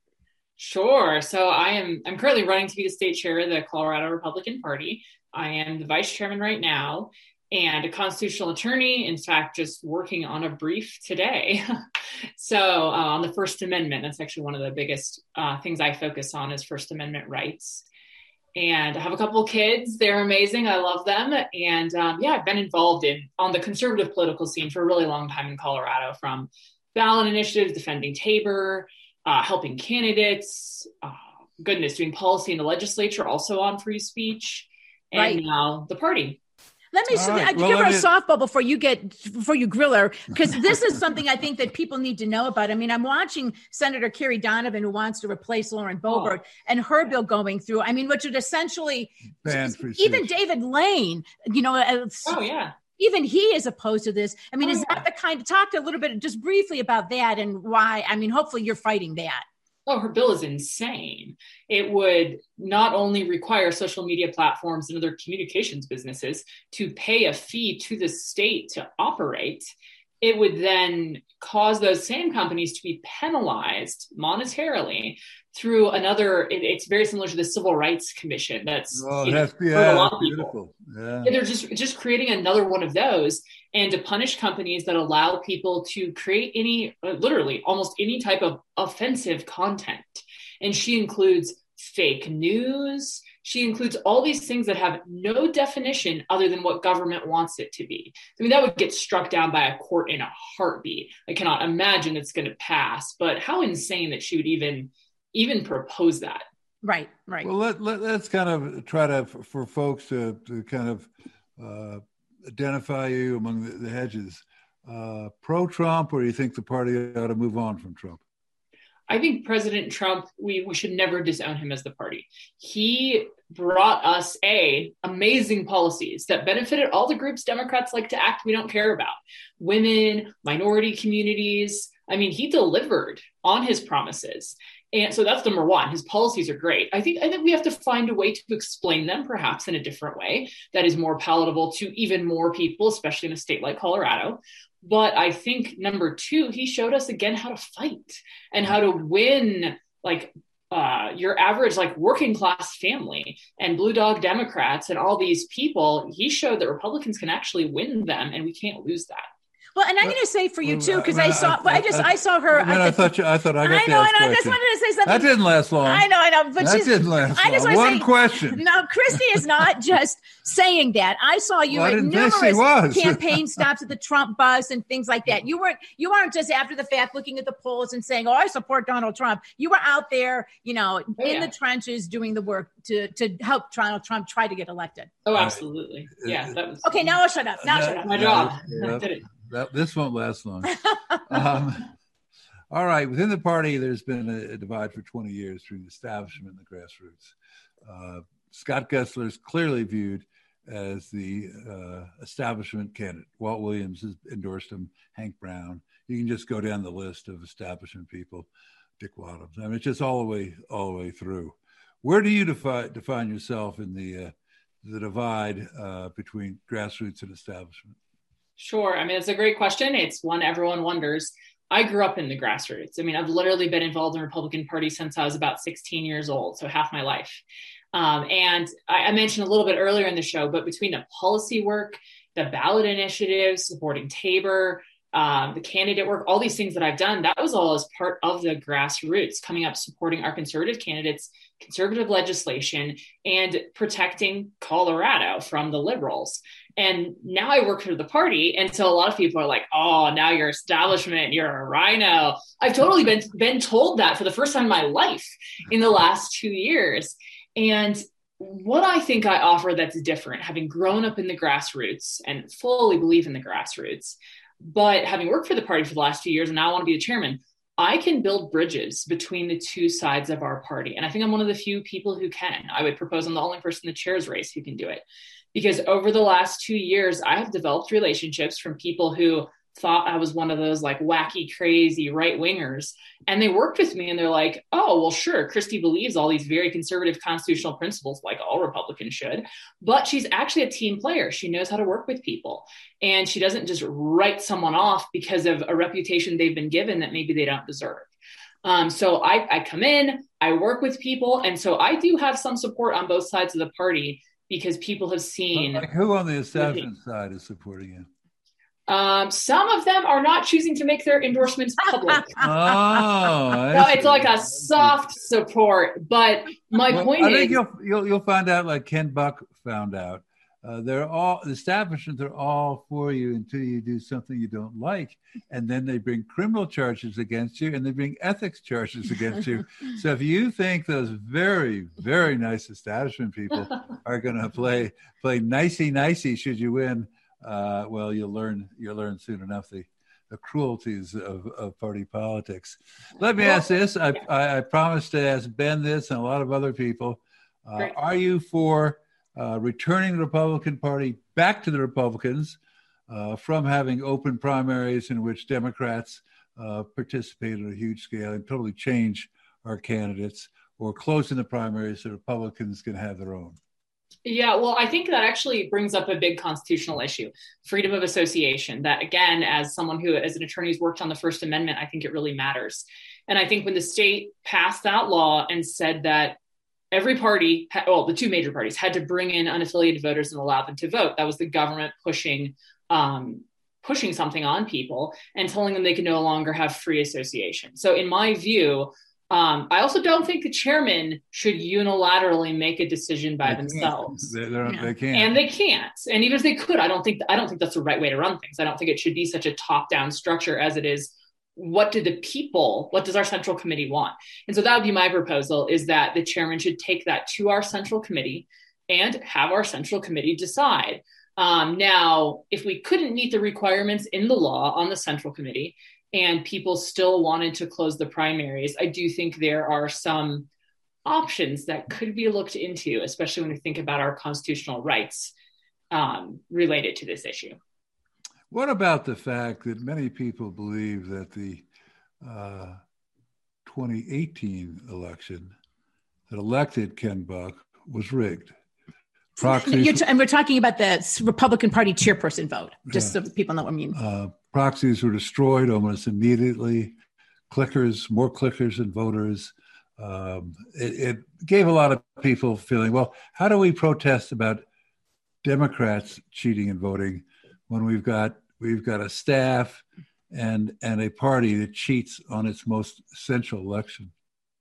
Sure. So I am I'm currently running to be the state chair of the Colorado Republican Party. I am the vice chairman right now and a constitutional attorney, in fact, just working on a brief today. so uh, on the First Amendment, that's actually one of the biggest uh, things I focus on is First Amendment rights. And I have a couple of kids. They're amazing. I love them. And um, yeah, I've been involved in on the conservative political scene for a really long time in Colorado, from ballot initiatives, defending Tabor, Uh, helping candidates, uh, goodness, doing policy in the legislature, also on free speech, and right. now the party. Let me All right. I, Well, give her let a me- softball before you get before you grill her, because this is something I think that people need to know about. I mean, I'm watching Senator Kerry Donovan, who wants to replace Lauren Boebert, Oh. and her bill going through. I mean, which would essentially Ban free even speech. David Lane, you know, uh, Oh yeah. even he is opposed to this. I mean, Oh, is yeah. that the kind of talk a little bit just briefly about that and why? I mean, hopefully you're fighting that. Oh, her bill is insane. It would not only require social media platforms and other communications businesses to pay a fee to the state to operate, it would then cause those same companies to be penalized monetarily through another, it, it's very similar to the Civil Rights Commission. That's Oh, you know, that's for a yeah, lot of people. beautiful. Yeah. Yeah, they're just just creating another one of those, and to punish companies that allow people to create any, uh, literally almost any type of offensive content. And she includes fake news. She includes all these things that have no definition other than what government wants it to be. I mean, that would get struck down by a court in a heartbeat. I cannot imagine it's going to pass, but how insane that she would even even propose that. Right, right. Well, let, let, let's kind of try to, for folks to, to kind of uh, identify you among the, the hedges. Uh, pro-Trump, or do you think the party ought to move on from Trump? I think President Trump, we, we should never disown him as the party. He brought us a amazing policies that benefited all the groups Democrats like to act we don't care about. Women, minority communities. I mean, he delivered on his promises. And so that's number one. His policies are great. I think I think we have to find a way to explain them, perhaps in a different way that is more palatable to even more people, especially in a state like Colorado. But I think number two, he showed us again how to fight and how to win, like uh, your average, like working class family and blue dog Democrats and all these people. He showed that Republicans can actually win them, and we can't lose that. Well, and I'm going to say for you too, because I I, mean, saw. I- well, I just I saw her. I mean, at I the- thought you, I thought I got I to know, ask and I just question. wanted to say something. That didn't last long. I know, I know, but that she's, didn't last I just long. wanna One say- question. No, Christy is not just saying that. I saw you Well, I at didn't think she numerous was. campaign stops at the Trump bus and things like that. You weren't you weren't just after the fact looking at the polls and saying, "Oh, I support Donald Trump." You were out there, you know, in yeah. the trenches doing the work to to help Donald Trump try to get elected. Oh, Right. absolutely. Yeah, that was Okay, now I'll shut up. Now That- shut up. my Yeah, job. yeah. I did it. That, this won't last long. um, all right. Within the party, there's been a, a divide for twenty years between the establishment and the grassroots. Uh, Scott Gessler is clearly viewed as the uh, establishment candidate. Walt Williams has endorsed him, Hank Brown. You can just go down the list of establishment people, Dick Wadhams. I mean, it's just all the way, all the way through. Where do you defi- define yourself in the uh, the divide uh, between grassroots and establishment? Sure. I mean, it's a great question. It's one everyone wonders. I grew up in the grassroots. I mean, I've literally been involved in the Republican Party since I was about sixteen years old, so half my life. Um, and I, I mentioned a little bit earlier in the show, but between the policy work, the ballot initiatives, supporting Tabor, um, the candidate work, all these things that I've done, that was all as part of the grassroots, coming up, supporting our conservative candidates, conservative legislation, and protecting Colorado from the liberals. And now I work for the party. And so a lot of people are like, oh, now you're establishment, you're a rhino. I've totally been, been told that for the first time in my life in the last two years. And what I think I offer that's different, having grown up in the grassroots and fully believe in the grassroots, but having worked for the party for the last few years and now I want to be the chairman, I can build bridges between the two sides of our party. And I think I'm one of the few people who can. I would propose I'm the only person in the chair's race who can do it. Because over the last two years, I have developed relationships from people who thought I was one of those like wacky, crazy right wingers. And they worked with me and they're like, oh, well, sure, Christy believes all these very conservative constitutional principles like all Republicans should, but she's actually a team player. She knows how to work with people. And she doesn't just write someone off because of a reputation they've been given that maybe they don't deserve. Um, so I, I come in, I work with people. And so I do have some support on both sides of the party because people have seen. Like who on the establishment side is supporting you? Um, some of them are not choosing to make their endorsements public. Oh, no, it's like a soft support. But my well, point I is, think you'll, you'll you'll find out like Ken Buck found out. Uh, they're all the establishments are all for you until you do something you don't like, and then they bring criminal charges against you, and they bring ethics charges against you. So if you think those very very nice establishment people are going to play play nicey nicey should you win. Uh, well, you'll learn. You'll learn soon enough the, the cruelties of, of party politics. Let me ask this. I, I, I promised to ask Ben this and a lot of other people. Uh, are you for uh, returning the Republican Party back to the Republicans uh, from having open primaries in which Democrats uh, participate on a huge scale and totally change our candidates, or closing the primaries so Republicans can have their own? Yeah, well, I think that actually brings up a big constitutional issue, freedom of association. That, again, as someone who, as an attorney, has worked on the First Amendment, I think it really matters. And I think when the state passed that law and said that every party, well, the two major parties had to bring in unaffiliated voters and allow them to vote, that was the government pushing um, pushing something on people and telling them they could no longer have free association. So in my view, Um, I also don't think the chairman should unilaterally make a decision by they themselves. They, yeah. they can't, and they can't. And even if they could, I don't think I don't think that's the right way to run things. I don't think it should be such a top-down structure as it is. What do the people? What does our central committee want? And so that would be my proposal: is that the chairman should take that to our central committee and have our central committee decide. Um, now, if we couldn't meet the requirements in the law on the central committee, and people still wanted to close the primaries, I do think there are some options that could be looked into, especially when we think about our constitutional rights um, related to this issue. What about the fact that many people believe that the uh, twenty eighteen election that elected Ken Buck was rigged? Proxies, t- and we're talking about the Republican Party chairperson vote, just yeah. so people know what I mean. Uh, proxies were destroyed almost immediately. Clickers, more clickers than voters. Um, it, it gave a lot of people feeling, well, how do we protest about Democrats cheating and voting when we've got we've got a staff and and a party that cheats on its most essential election?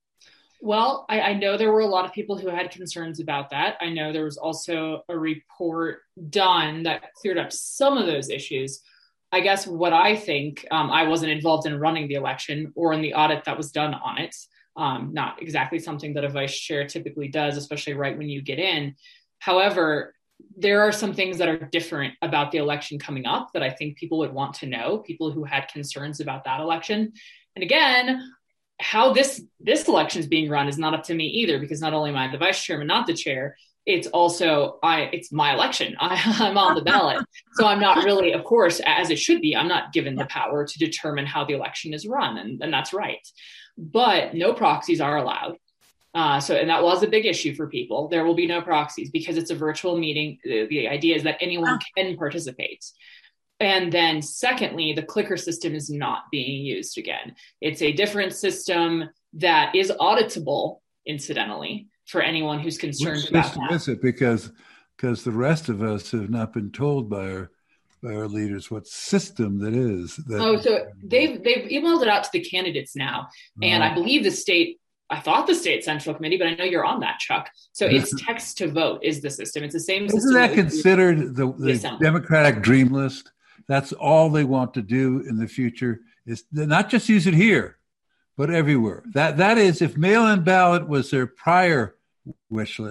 Well, I, I know there were a lot of people who had concerns about that. I know there was also a report done that cleared up some of those issues. I guess what I think, um, I wasn't involved in running the election or in the audit that was done on it. Um, not exactly something that a vice chair typically does, especially right when you get in. However, there are some things that are different about the election coming up that I think people would want to know, people who had concerns about that election. And again, how this this election is being run is not up to me either, because not only am I the vice chairman, not the chair, it's also I it's my election. I, I'm on the ballot. So I'm not really, of course, as it should be, I'm not given the power to determine how the election is run. And, and that's right. But no proxies are allowed. Uh, so, and that was a big issue for people. There will be no proxies because it's a virtual meeting. The, the idea is that anyone can participate. And then secondly, the clicker system is not being used again. It's a different system that is auditable, incidentally, for anyone who's concerned Which about system that. Is it? Because because the rest of us have not been told by our by our leaders what system that is. That oh, so they've they've emailed it out to the candidates now. And I believe the state, I thought the state central committee, but I know you're on that, Chuck. So it's text to vote is the system. It's the same Isn't system. that, that considered the, the Democratic dream list? That's all they want to do in the future, is not just use it here, but everywhere. That That is, if mail-in ballot was their prior wish list,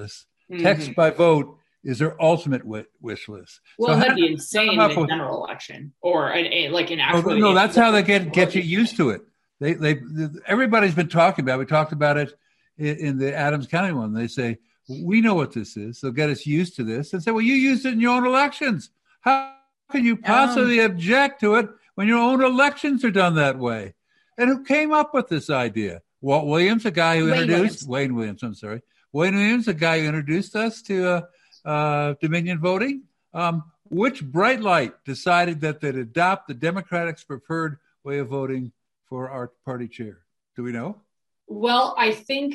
Mm-hmm. Text by vote is their ultimate wish list. Well, so that'd be insane in a with, general election or a, a, like an actual. No, no that's how they get get you used to it. They they everybody's been talking about it. We talked about it in, in the Adams County one. They say, we know what this is. They'll get us used to this and say, well, you used it in your own elections. How can you possibly um, object to it when your own elections are done that way? And who came up with this idea? Walt Williams, a guy who Wayne introduced Williams. Wayne Williams. I'm sorry, Wayne Williams, a guy who introduced us to uh, uh, Dominion voting. Um, which bright light decided that they'd adopt the Democrats' preferred way of voting for our party chair? Do we know? Well, I think,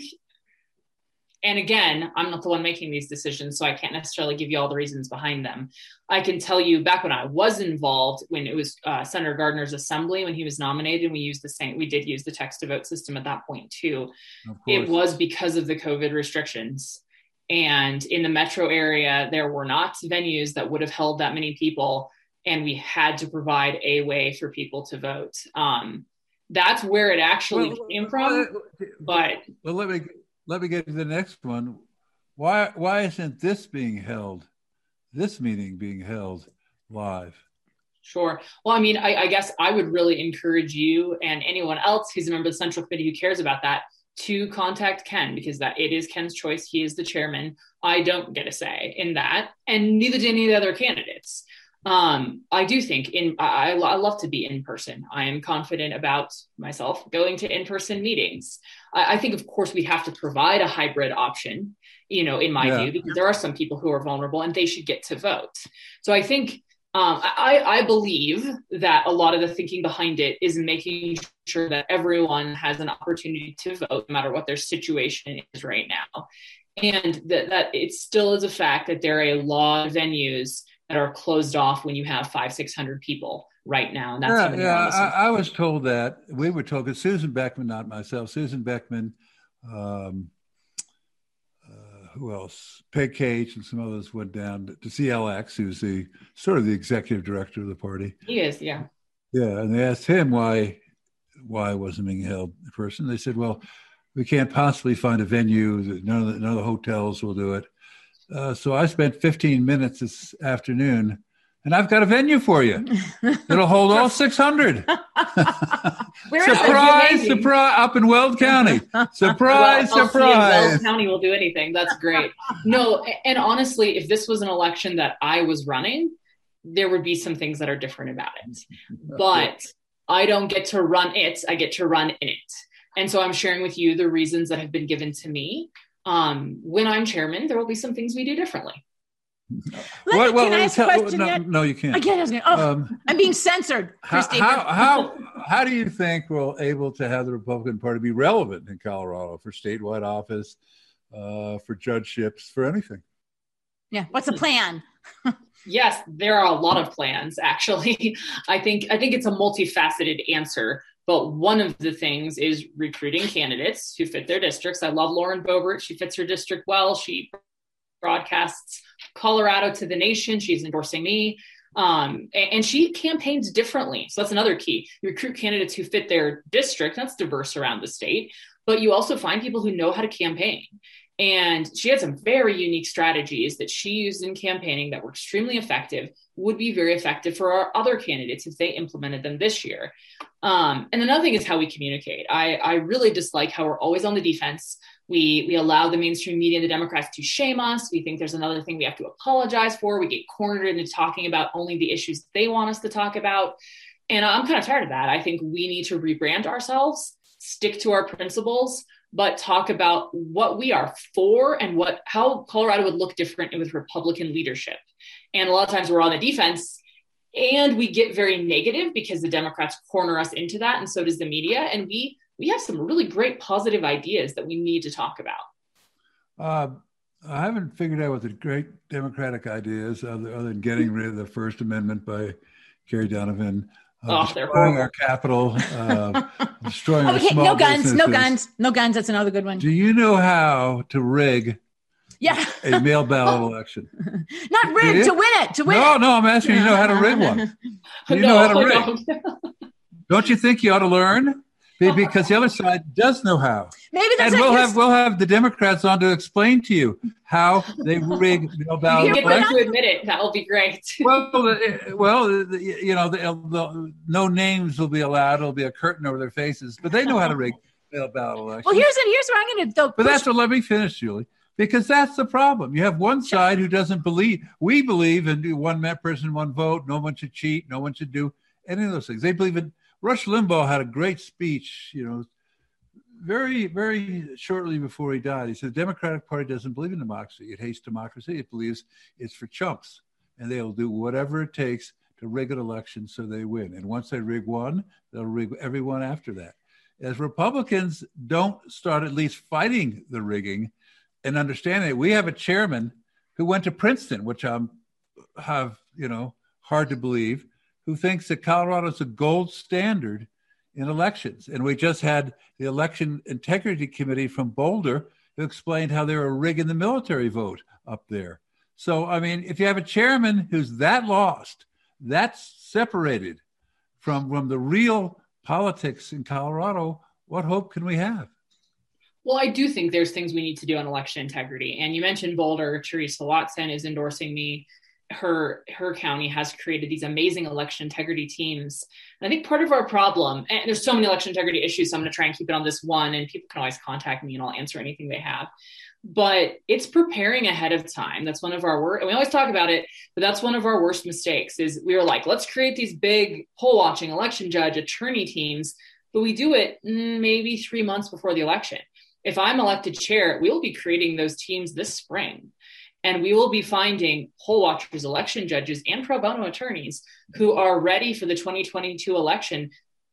and again, I'm not the one making these decisions, so I can't necessarily give you all the reasons behind them. I can tell you back when I was involved, when it was uh, Senator Gardner's assembly, when he was nominated, we used the same, we did use the text to vote system at that point too. It was because of the COVID restrictions. And in the metro area, there were not venues that would have held that many people, and we had to provide a way for people to vote. Um, that's where it actually well, came from. Well, but well, let me let me get to the next one. Why why isn't this being held? This meeting being held live? Sure. Well, I mean, I, I guess I would really encourage you and anyone else who's a member of the Central Committee who cares about that to contact Ken, because that it is Ken's choice. He is the chairman. I don't get a say in that, and neither do any of the other candidates. Um, I do think in I, I love to be in person. I am confident about myself going to in-person meetings. I, I think, of course, we have to provide a hybrid option, you know, in my yeah. view, because there are some people who are vulnerable and they should get to vote. So I think um, I, I believe that a lot of the thinking behind it is making sure that everyone has an opportunity to vote, no matter what their situation is right now. And that, that it still is a fact that there are a lot of venues that are closed off when you have five, six hundred people right now. And that's yeah, yeah I, I was told that. We were told that Susan Beckman, not myself, Susan Beckman, um, uh, who else? Peg Cage and some others went down to C L X, who's the sort of the executive director of the party. He is, yeah. Yeah, and they asked him why why it wasn't being held in person. They said, well, we can't possibly find a venue. None of the, none of the hotels will do it. Uh, so I spent fifteen minutes this afternoon, and I've got a venue for you. It'll hold all six hundred. Surprise, surprise, up in Weld County. Surprise, well, surprise. Weld County will do anything. That's great. No, and honestly, if this was an election that I was running, there would be some things that are different about it. But I don't get to run it. I get to run in it. And so I'm sharing with you the reasons that have been given to me. Um, when I'm chairman, there will be some things we do differently. Let, well, can I ask a question no, yet? No, you can't. Again, I was gonna, oh, um, I'm being censored, Christy. How, how, how do you think we're able to have the Republican Party be relevant in Colorado for statewide office, uh, for judgeships, for anything? Yeah. What's the plan? Yes, there are a lot of plans, actually. I think I think it's a multifaceted answer. But one of the things is recruiting candidates who fit their districts. I love Lauren Boebert. She fits her district well. She broadcasts Colorado to the nation. She's endorsing me. Um, and, and she campaigns differently. So that's another key. You recruit candidates who fit their district. That's diverse around the state. But you also find people who know how to campaign. And she had some very unique strategies that she used in campaigning that were extremely effective, would be very effective for our other candidates if they implemented them this year. Um, and another thing is how we communicate. I, I really dislike how we're always on the defense. We we allow the mainstream media and the Democrats to shame us. We think there's another thing we have to apologize for. We get cornered into talking about only the issues they want us to talk about. And I'm kind of tired of that. I think we need to rebrand ourselves, stick to our principles, but talk about what we are for and what how Colorado would look different with Republican leadership. And a lot of times we're on the defense and we get very negative because the Democrats corner us into that, and so does the media. And we we have some really great positive ideas that we need to talk about. Uh, I haven't figured out what the great Democratic idea is other, other than getting rid of the First Amendment by Kerry Donovan. Uh, oh, destroying our capital, uh, destroying our okay, small no guns, businesses. no guns, no guns. That's another good one. Do you know how to rig yeah. a mail ballot election? Not rig, to win it, to win no, it. No, I'm asking you, you know how to rig one. Do you no, know how to rig? Don't. Don't you think you ought to learn? because the other side does know how. Maybe that's and what we'll his- have we'll have the Democrats on to explain to you how they rig mail ballot You get them elections. to admit it. That'll be great. Well, uh, well, uh, you know, the, the, no names will be allowed. It'll be a curtain over their faces, but they know how to rig mail ballot elections. Well, here's here's where I'm going to. But that's what. Let me finish, Julie, because that's the problem. You have one side who doesn't believe. We believe in one person, one vote. No one should cheat. No one should do any of those things. They believe in. Rush Limbaugh had a great speech, you know, very, very shortly before he died. He said, the Democratic Party doesn't believe in democracy. It hates democracy. It believes it's for chumps. And they'll do whatever it takes to rig an election so they win. And once they rig one, they'll rig everyone after that. As Republicans don't start at least fighting the rigging and understanding it, we have a chairman who went to Princeton, which I'm have, you know, hard to believe, who thinks that Colorado is a gold standard in elections. And we just had the Election Integrity Committee from Boulder who explained how they were rigging the military vote up there. So, I mean, if you have a chairman who's that lost, that's separated from, from the real politics in Colorado, what hope can we have? Well, I do think there's things we need to do on election integrity. And you mentioned Boulder. Teresa Watson is endorsing me. Her her county has created these amazing election integrity teams. And I think part of our problem, and there's so many election integrity issues, so I'm going to try and keep it on this one, and people can always contact me and I'll answer anything they have. But it's preparing ahead of time. That's one of our worst, and we always talk about it, but that's one of our worst mistakes is we were like, let's create these big poll watching election judge attorney teams, but we do it maybe three months before the election. If I'm elected chair, we will be creating those teams this spring. And we will be finding poll watchers, election judges, and pro bono attorneys who are ready for the twenty twenty-two election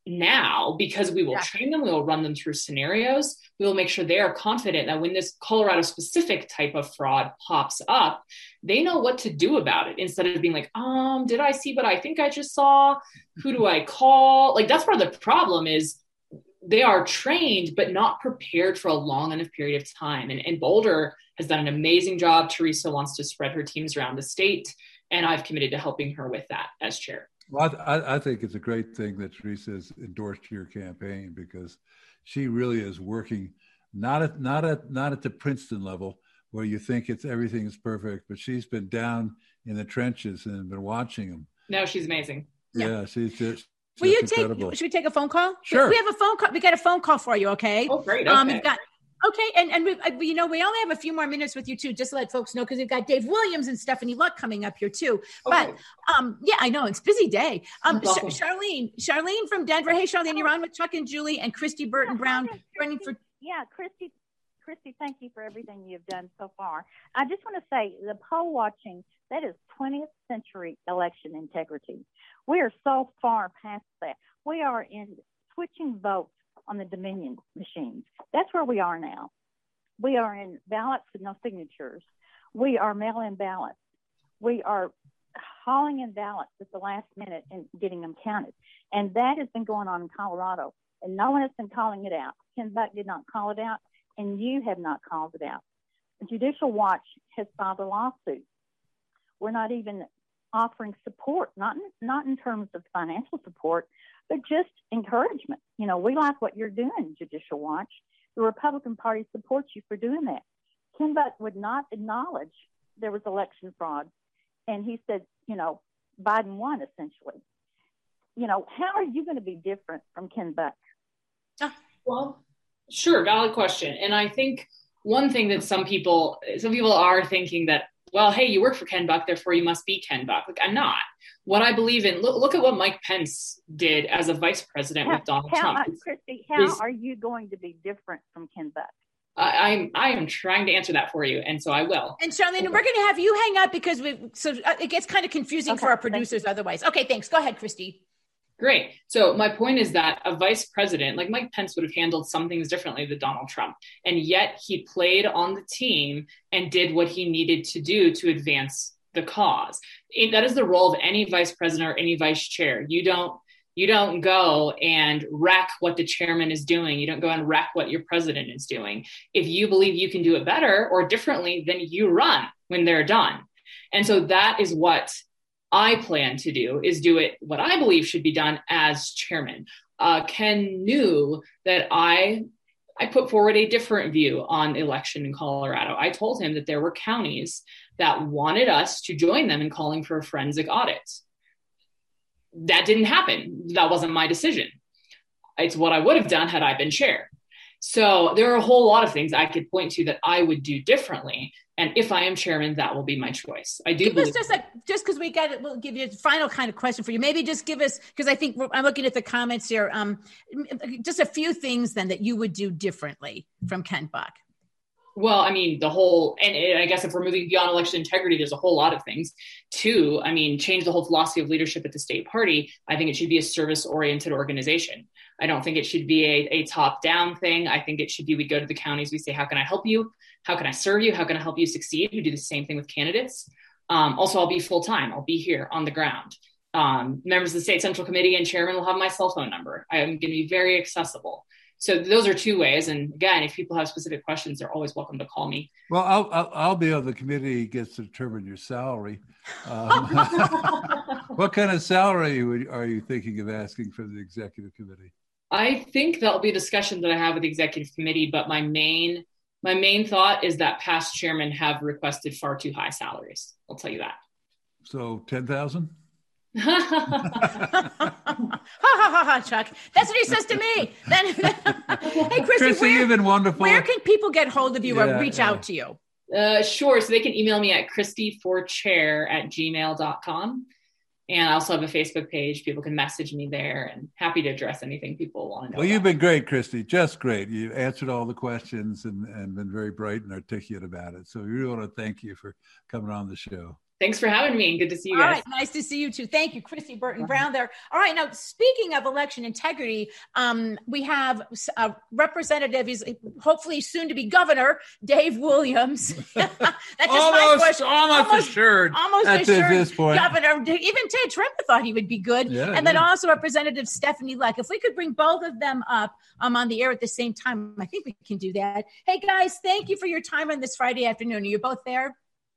now, because we will yeah. train them. We will run them through scenarios. We will make sure they are confident that when this Colorado specific type of fraud pops up, they know what to do about it instead of being like, um, did I see what I think I just saw? Who do I call? Like, that's part of the problem is they are trained, but not prepared for a long enough period of time. And, and Boulder has done an amazing job. Teresa wants to spread her teams around the state, and I've committed to helping her with that as chair. Well, I, I think it's a great thing that Teresa has endorsed your campaign because she really is working not at not at not at the Princeton level where you think it's everything is perfect, but she's been down in the trenches and been watching them. No, she's amazing. Yeah, yeah she's just. Will you take? Incredible. Should we take a phone call? Sure. We have a phone call. We got a phone call for you. Okay. Oh, great. Okay. Um, we've got. Okay, and and we, you know, we only have a few more minutes with you too, just to let folks know, because we've got Dave Williams and Stephanie Luck coming up here too. Okay. But um, yeah, I know it's a busy day. Um, Sh- Charlene, Charlene from Denver. Hey, Charlene, you're on with Chuck and Julie and Christy Burton Brown running for. Yeah, Christy. Christy, thank you for everything you've done so far. I just want to say the poll watching, that is twentieth century election integrity. We are so far past that. We are in switching votes on the Dominion machines. That's where we are now. We are in ballots with no signatures. We are mail-in ballots. We are hauling in ballots at the last minute and getting them counted. And that has been going on in Colorado. And no one has been calling it out. Ken Buck did not call it out, and you have not called it out. The Judicial Watch has filed a lawsuit. We're not even offering support, not in, not in terms of financial support, but just encouragement. You know, we like what you're doing, Judicial Watch. The Republican Party supports you for doing that. Ken Buck would not acknowledge there was election fraud. And he said, you know, Biden won, essentially. You know, how are you going to be different from Ken Buck? Well, sure, valid question. And I think one thing that some people, some people are thinking that, well, hey, you work for Ken Buck, therefore you must be Ken Buck. Like, I'm not. What I believe in, look, look at what Mike Pence did as a vice president how, with Donald how, Trump. Uh, Christy, how is, are you going to be different from Ken Buck? I, I'm I am trying to answer that for you, and so I will. And Charlene, okay. We're going to have you hang up because we so it gets kind of confusing okay, for our producers otherwise. Okay, thanks. Go ahead, Christy. Great. So my point is that a vice president like Mike Pence would have handled some things differently than Donald Trump. And yet he played on the team and did what he needed to do to advance the cause. It, that is the role of any vice president or any vice chair. You don't, you don't go and wreck what the chairman is doing. You don't go and wreck what your president is doing. If you believe you can do it better or differently, then you run when they're done. And so that is what I plan to do, is do it what I believe should be done as chairman. uh, Ken knew that I I put forward a different view on election in Colorado. I told him that there were counties that wanted us to join them in calling for a forensic audit. That didn't happen. That wasn't my decision. It's what I would have done had I been chair. So there are a whole lot of things I could point to that I would do differently. And if I am chairman, that will be my choice. I do give believe- us just a, just because we got it, we'll give you a final kind of question for you. Maybe just give us, because I think we're, I'm looking at the comments here, um, just a few things then that you would do differently from Ken Buck. Well, I mean, the whole, and I guess if we're moving beyond election integrity, there's a whole lot of things. Two, I mean, change the whole philosophy of leadership at the state party. I think it should be a service-oriented organization. I don't think it should be a, a top-down thing. I think it should be, we go to the counties, we say, how can I help you? How can I serve you? How can I help you succeed? We do the same thing with candidates. Um, also, I'll be full-time. I'll be here on the ground. Um, members of the State Central Committee and chairman will have my cell phone number. I am going to be very accessible. So those are two ways. And again, if people have specific questions, they're always welcome to call me. Well, I'll, I'll, I'll be on the committee gets to determine your salary. Um, what kind of salary are you thinking of asking for the executive committee? I think that'll be a discussion that I have with the executive committee, but my main my main thought is that past chairmen have requested far too high salaries. I'll tell you that. So ten thousand? Ha ha ha ha, Chuck. That's what he says to me. Then, hey, Christy, Christy, where, you've been wonderful. Where can people get hold of you yeah, or reach yeah. out to you? Uh, sure. So they can email me at christy for chair at gmail dot com. And I also have a Facebook page. People can message me there, and happy to address anything people want to know. Well, about. You've been great, Christy. Just great. You've answered all the questions and, and been very bright and articulate about it. So we really want to thank you for coming on the show. Thanks for having me. Good to see you All guys. right, nice to see you too. Thank you, Christy Burton Brown there. All right, now speaking of election integrity, um, we have a representative, he's hopefully soon to be governor, Dave Williams. That's just almost, my question. almost, almost assured. Almost That's assured at this point. governor. Even Ted Tremper thought he would be good. Yeah, and then yeah. also Representative Stephanie Leck. If we could bring both of them up um, on the air at the same time, I think we can do that. Hey guys, thank you for your time on this Friday afternoon. Are you both there?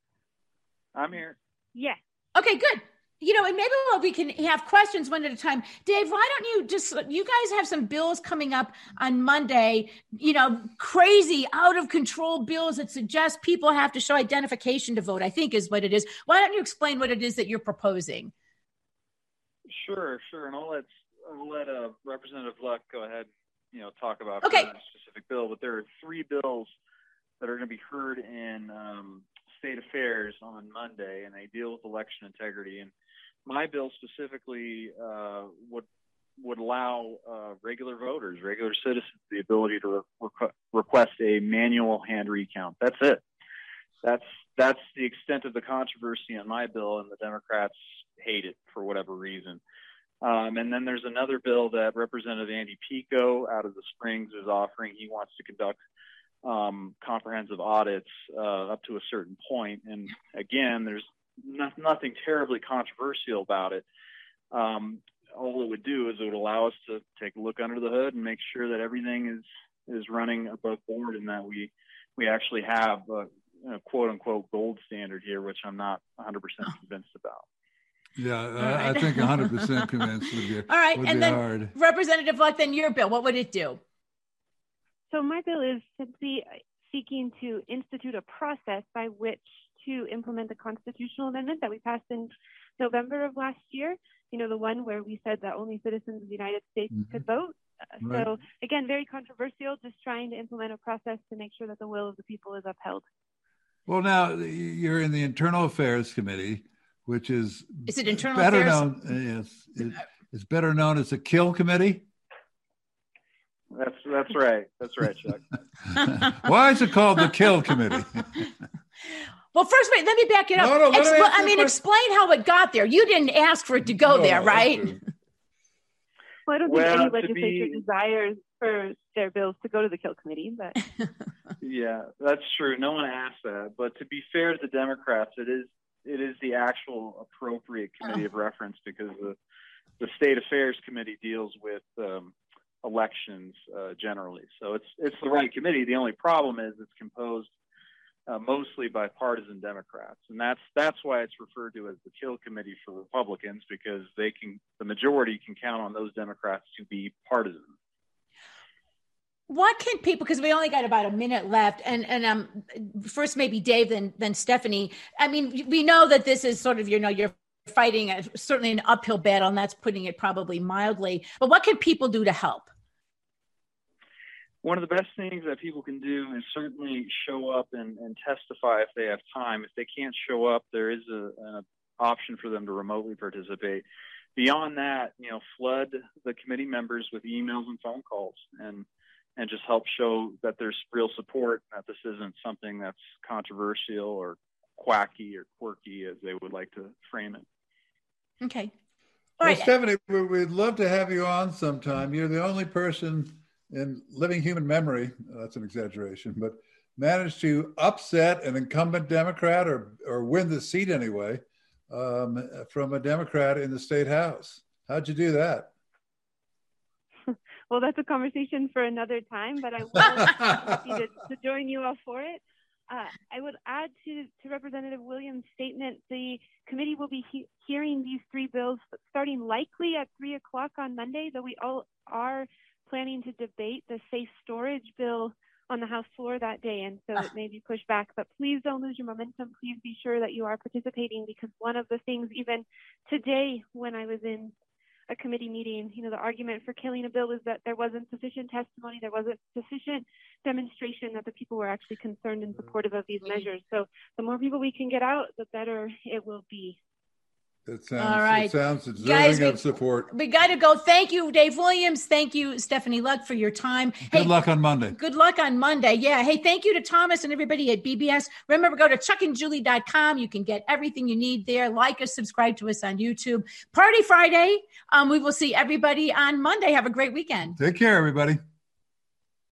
I'm here. Yes. Okay, good. You know, and maybe well, we can have questions one at a time. Dave, why don't you just, you guys have some bills coming up on Monday, you know, crazy, out of control bills that suggest people have to show identification to vote, I think is what it is. Why don't you explain what it is that you're proposing? Sure, sure. And I'll let, I'll let uh, Representative Luck go ahead, you know, talk about Okay. her specific bill. But there are three bills that are going to be heard in um, State Affairs on Monday, and they deal with election integrity. And my bill specifically uh, would would allow uh, regular voters, regular citizens, the ability to re- requ- request a manual hand recount. That's it. That's that's the extent of the controversy on my bill, and the Democrats hate it for whatever reason. Um, and then there's another bill that Representative Andy Pico out of the Springs is offering. He wants to conduct um, comprehensive audits uh, up to a certain point. And again, there's no, nothing terribly controversial about it. Um, all it would do is it would allow us to take a look under the hood and make sure that everything is is running above board, and that we we actually have a, a quote unquote gold standard here, which I'm not one hundred percent convinced about. Yeah, right. I, I think one hundred percent convinced would be, All right, would and be then hard. Representative Luck, then your bill, what would it do? So my bill is simply seeking to institute a process by which to implement the constitutional amendment that we passed in November of last year. You know, the one where we said that only citizens of the United States Mhm. could vote. Uh, Right. So again, very controversial, just trying to implement a process to make sure that the will of the people is upheld. Well, now you're in the Internal Affairs Committee, which is Is it Internal better Affairs? known. Yes, it, it's better known as the Kill Committee. That's that's right. That's right, Chuck. Why is it called the Kill Committee? Well, first, wait, let me back it up. No, no, let me Expl- ask I you a mean, question. explain how it got there. You didn't ask for it to go No, there, that's right? true. Well, I don't Well, think to any legislature be- desires for their bills to go to the kill committee, but Yeah, that's true. No one asked that. But to be fair to the Democrats, it is it is the actual appropriate committee of reference, because the the State Affairs Committee deals with um, elections uh, generally. So it's it's the right committee. The only problem is it's composed uh, mostly by partisan Democrats. And that's that's why it's referred to as the kill committee for Republicans, because they can the majority can count on those Democrats to be partisan. What can people, because we only got about a minute left, and and um first maybe Dave, then then Stephanie. I mean, we know that this is sort of, you know, you're fighting a, certainly an uphill battle, and that's putting it probably mildly. But what can people do to help? One of the best things that people can do is certainly show up and, and testify if they have time. If they can't show up, there is a, an option for them to remotely participate. Beyond that, you know, flood the committee members with emails and phone calls, and and just help show that there's real support, that this isn't something that's controversial or quacky or quirky, as they would like to frame it. Okay. All well, right. Stephanie, we'd love to have you on sometime. You're the only person in living human memory, that's an exaggeration, but managed to upset an incumbent Democrat or, or win the seat anyway um, from a Democrat in the state house. How'd you do that? Well, that's a conversation for another time, but I would happy to, to join you all for it. Uh, I would add to, to Representative Williams' statement, the committee will be he- hearing these three bills starting likely at three o'clock on Monday, though we all are planning to debate the safe storage bill on the House floor that day, and so it may be pushed back. But please don't lose your momentum. Please be sure that you are participating, because one of the things, even today when I was in a committee meeting, you know, the argument for killing a bill is that there wasn't sufficient testimony, there wasn't sufficient demonstration that the people were actually concerned and supportive of these measures. So the more people we can get out, the better it will be. It sounds, All right. It sounds deserving Guys, we, of support. We got to go. Thank you, Dave Williams. Thank you, Stephanie Luck, for your time. Good hey, luck on Monday. Good luck on Monday. Yeah. Hey, thank you to Thomas and everybody at B B S. Remember, go to chuck and julie dot com. You can get everything you need there. Like us, subscribe to us on YouTube. Party Friday. Um, we will see everybody on Monday. Have a great weekend. Take care, everybody.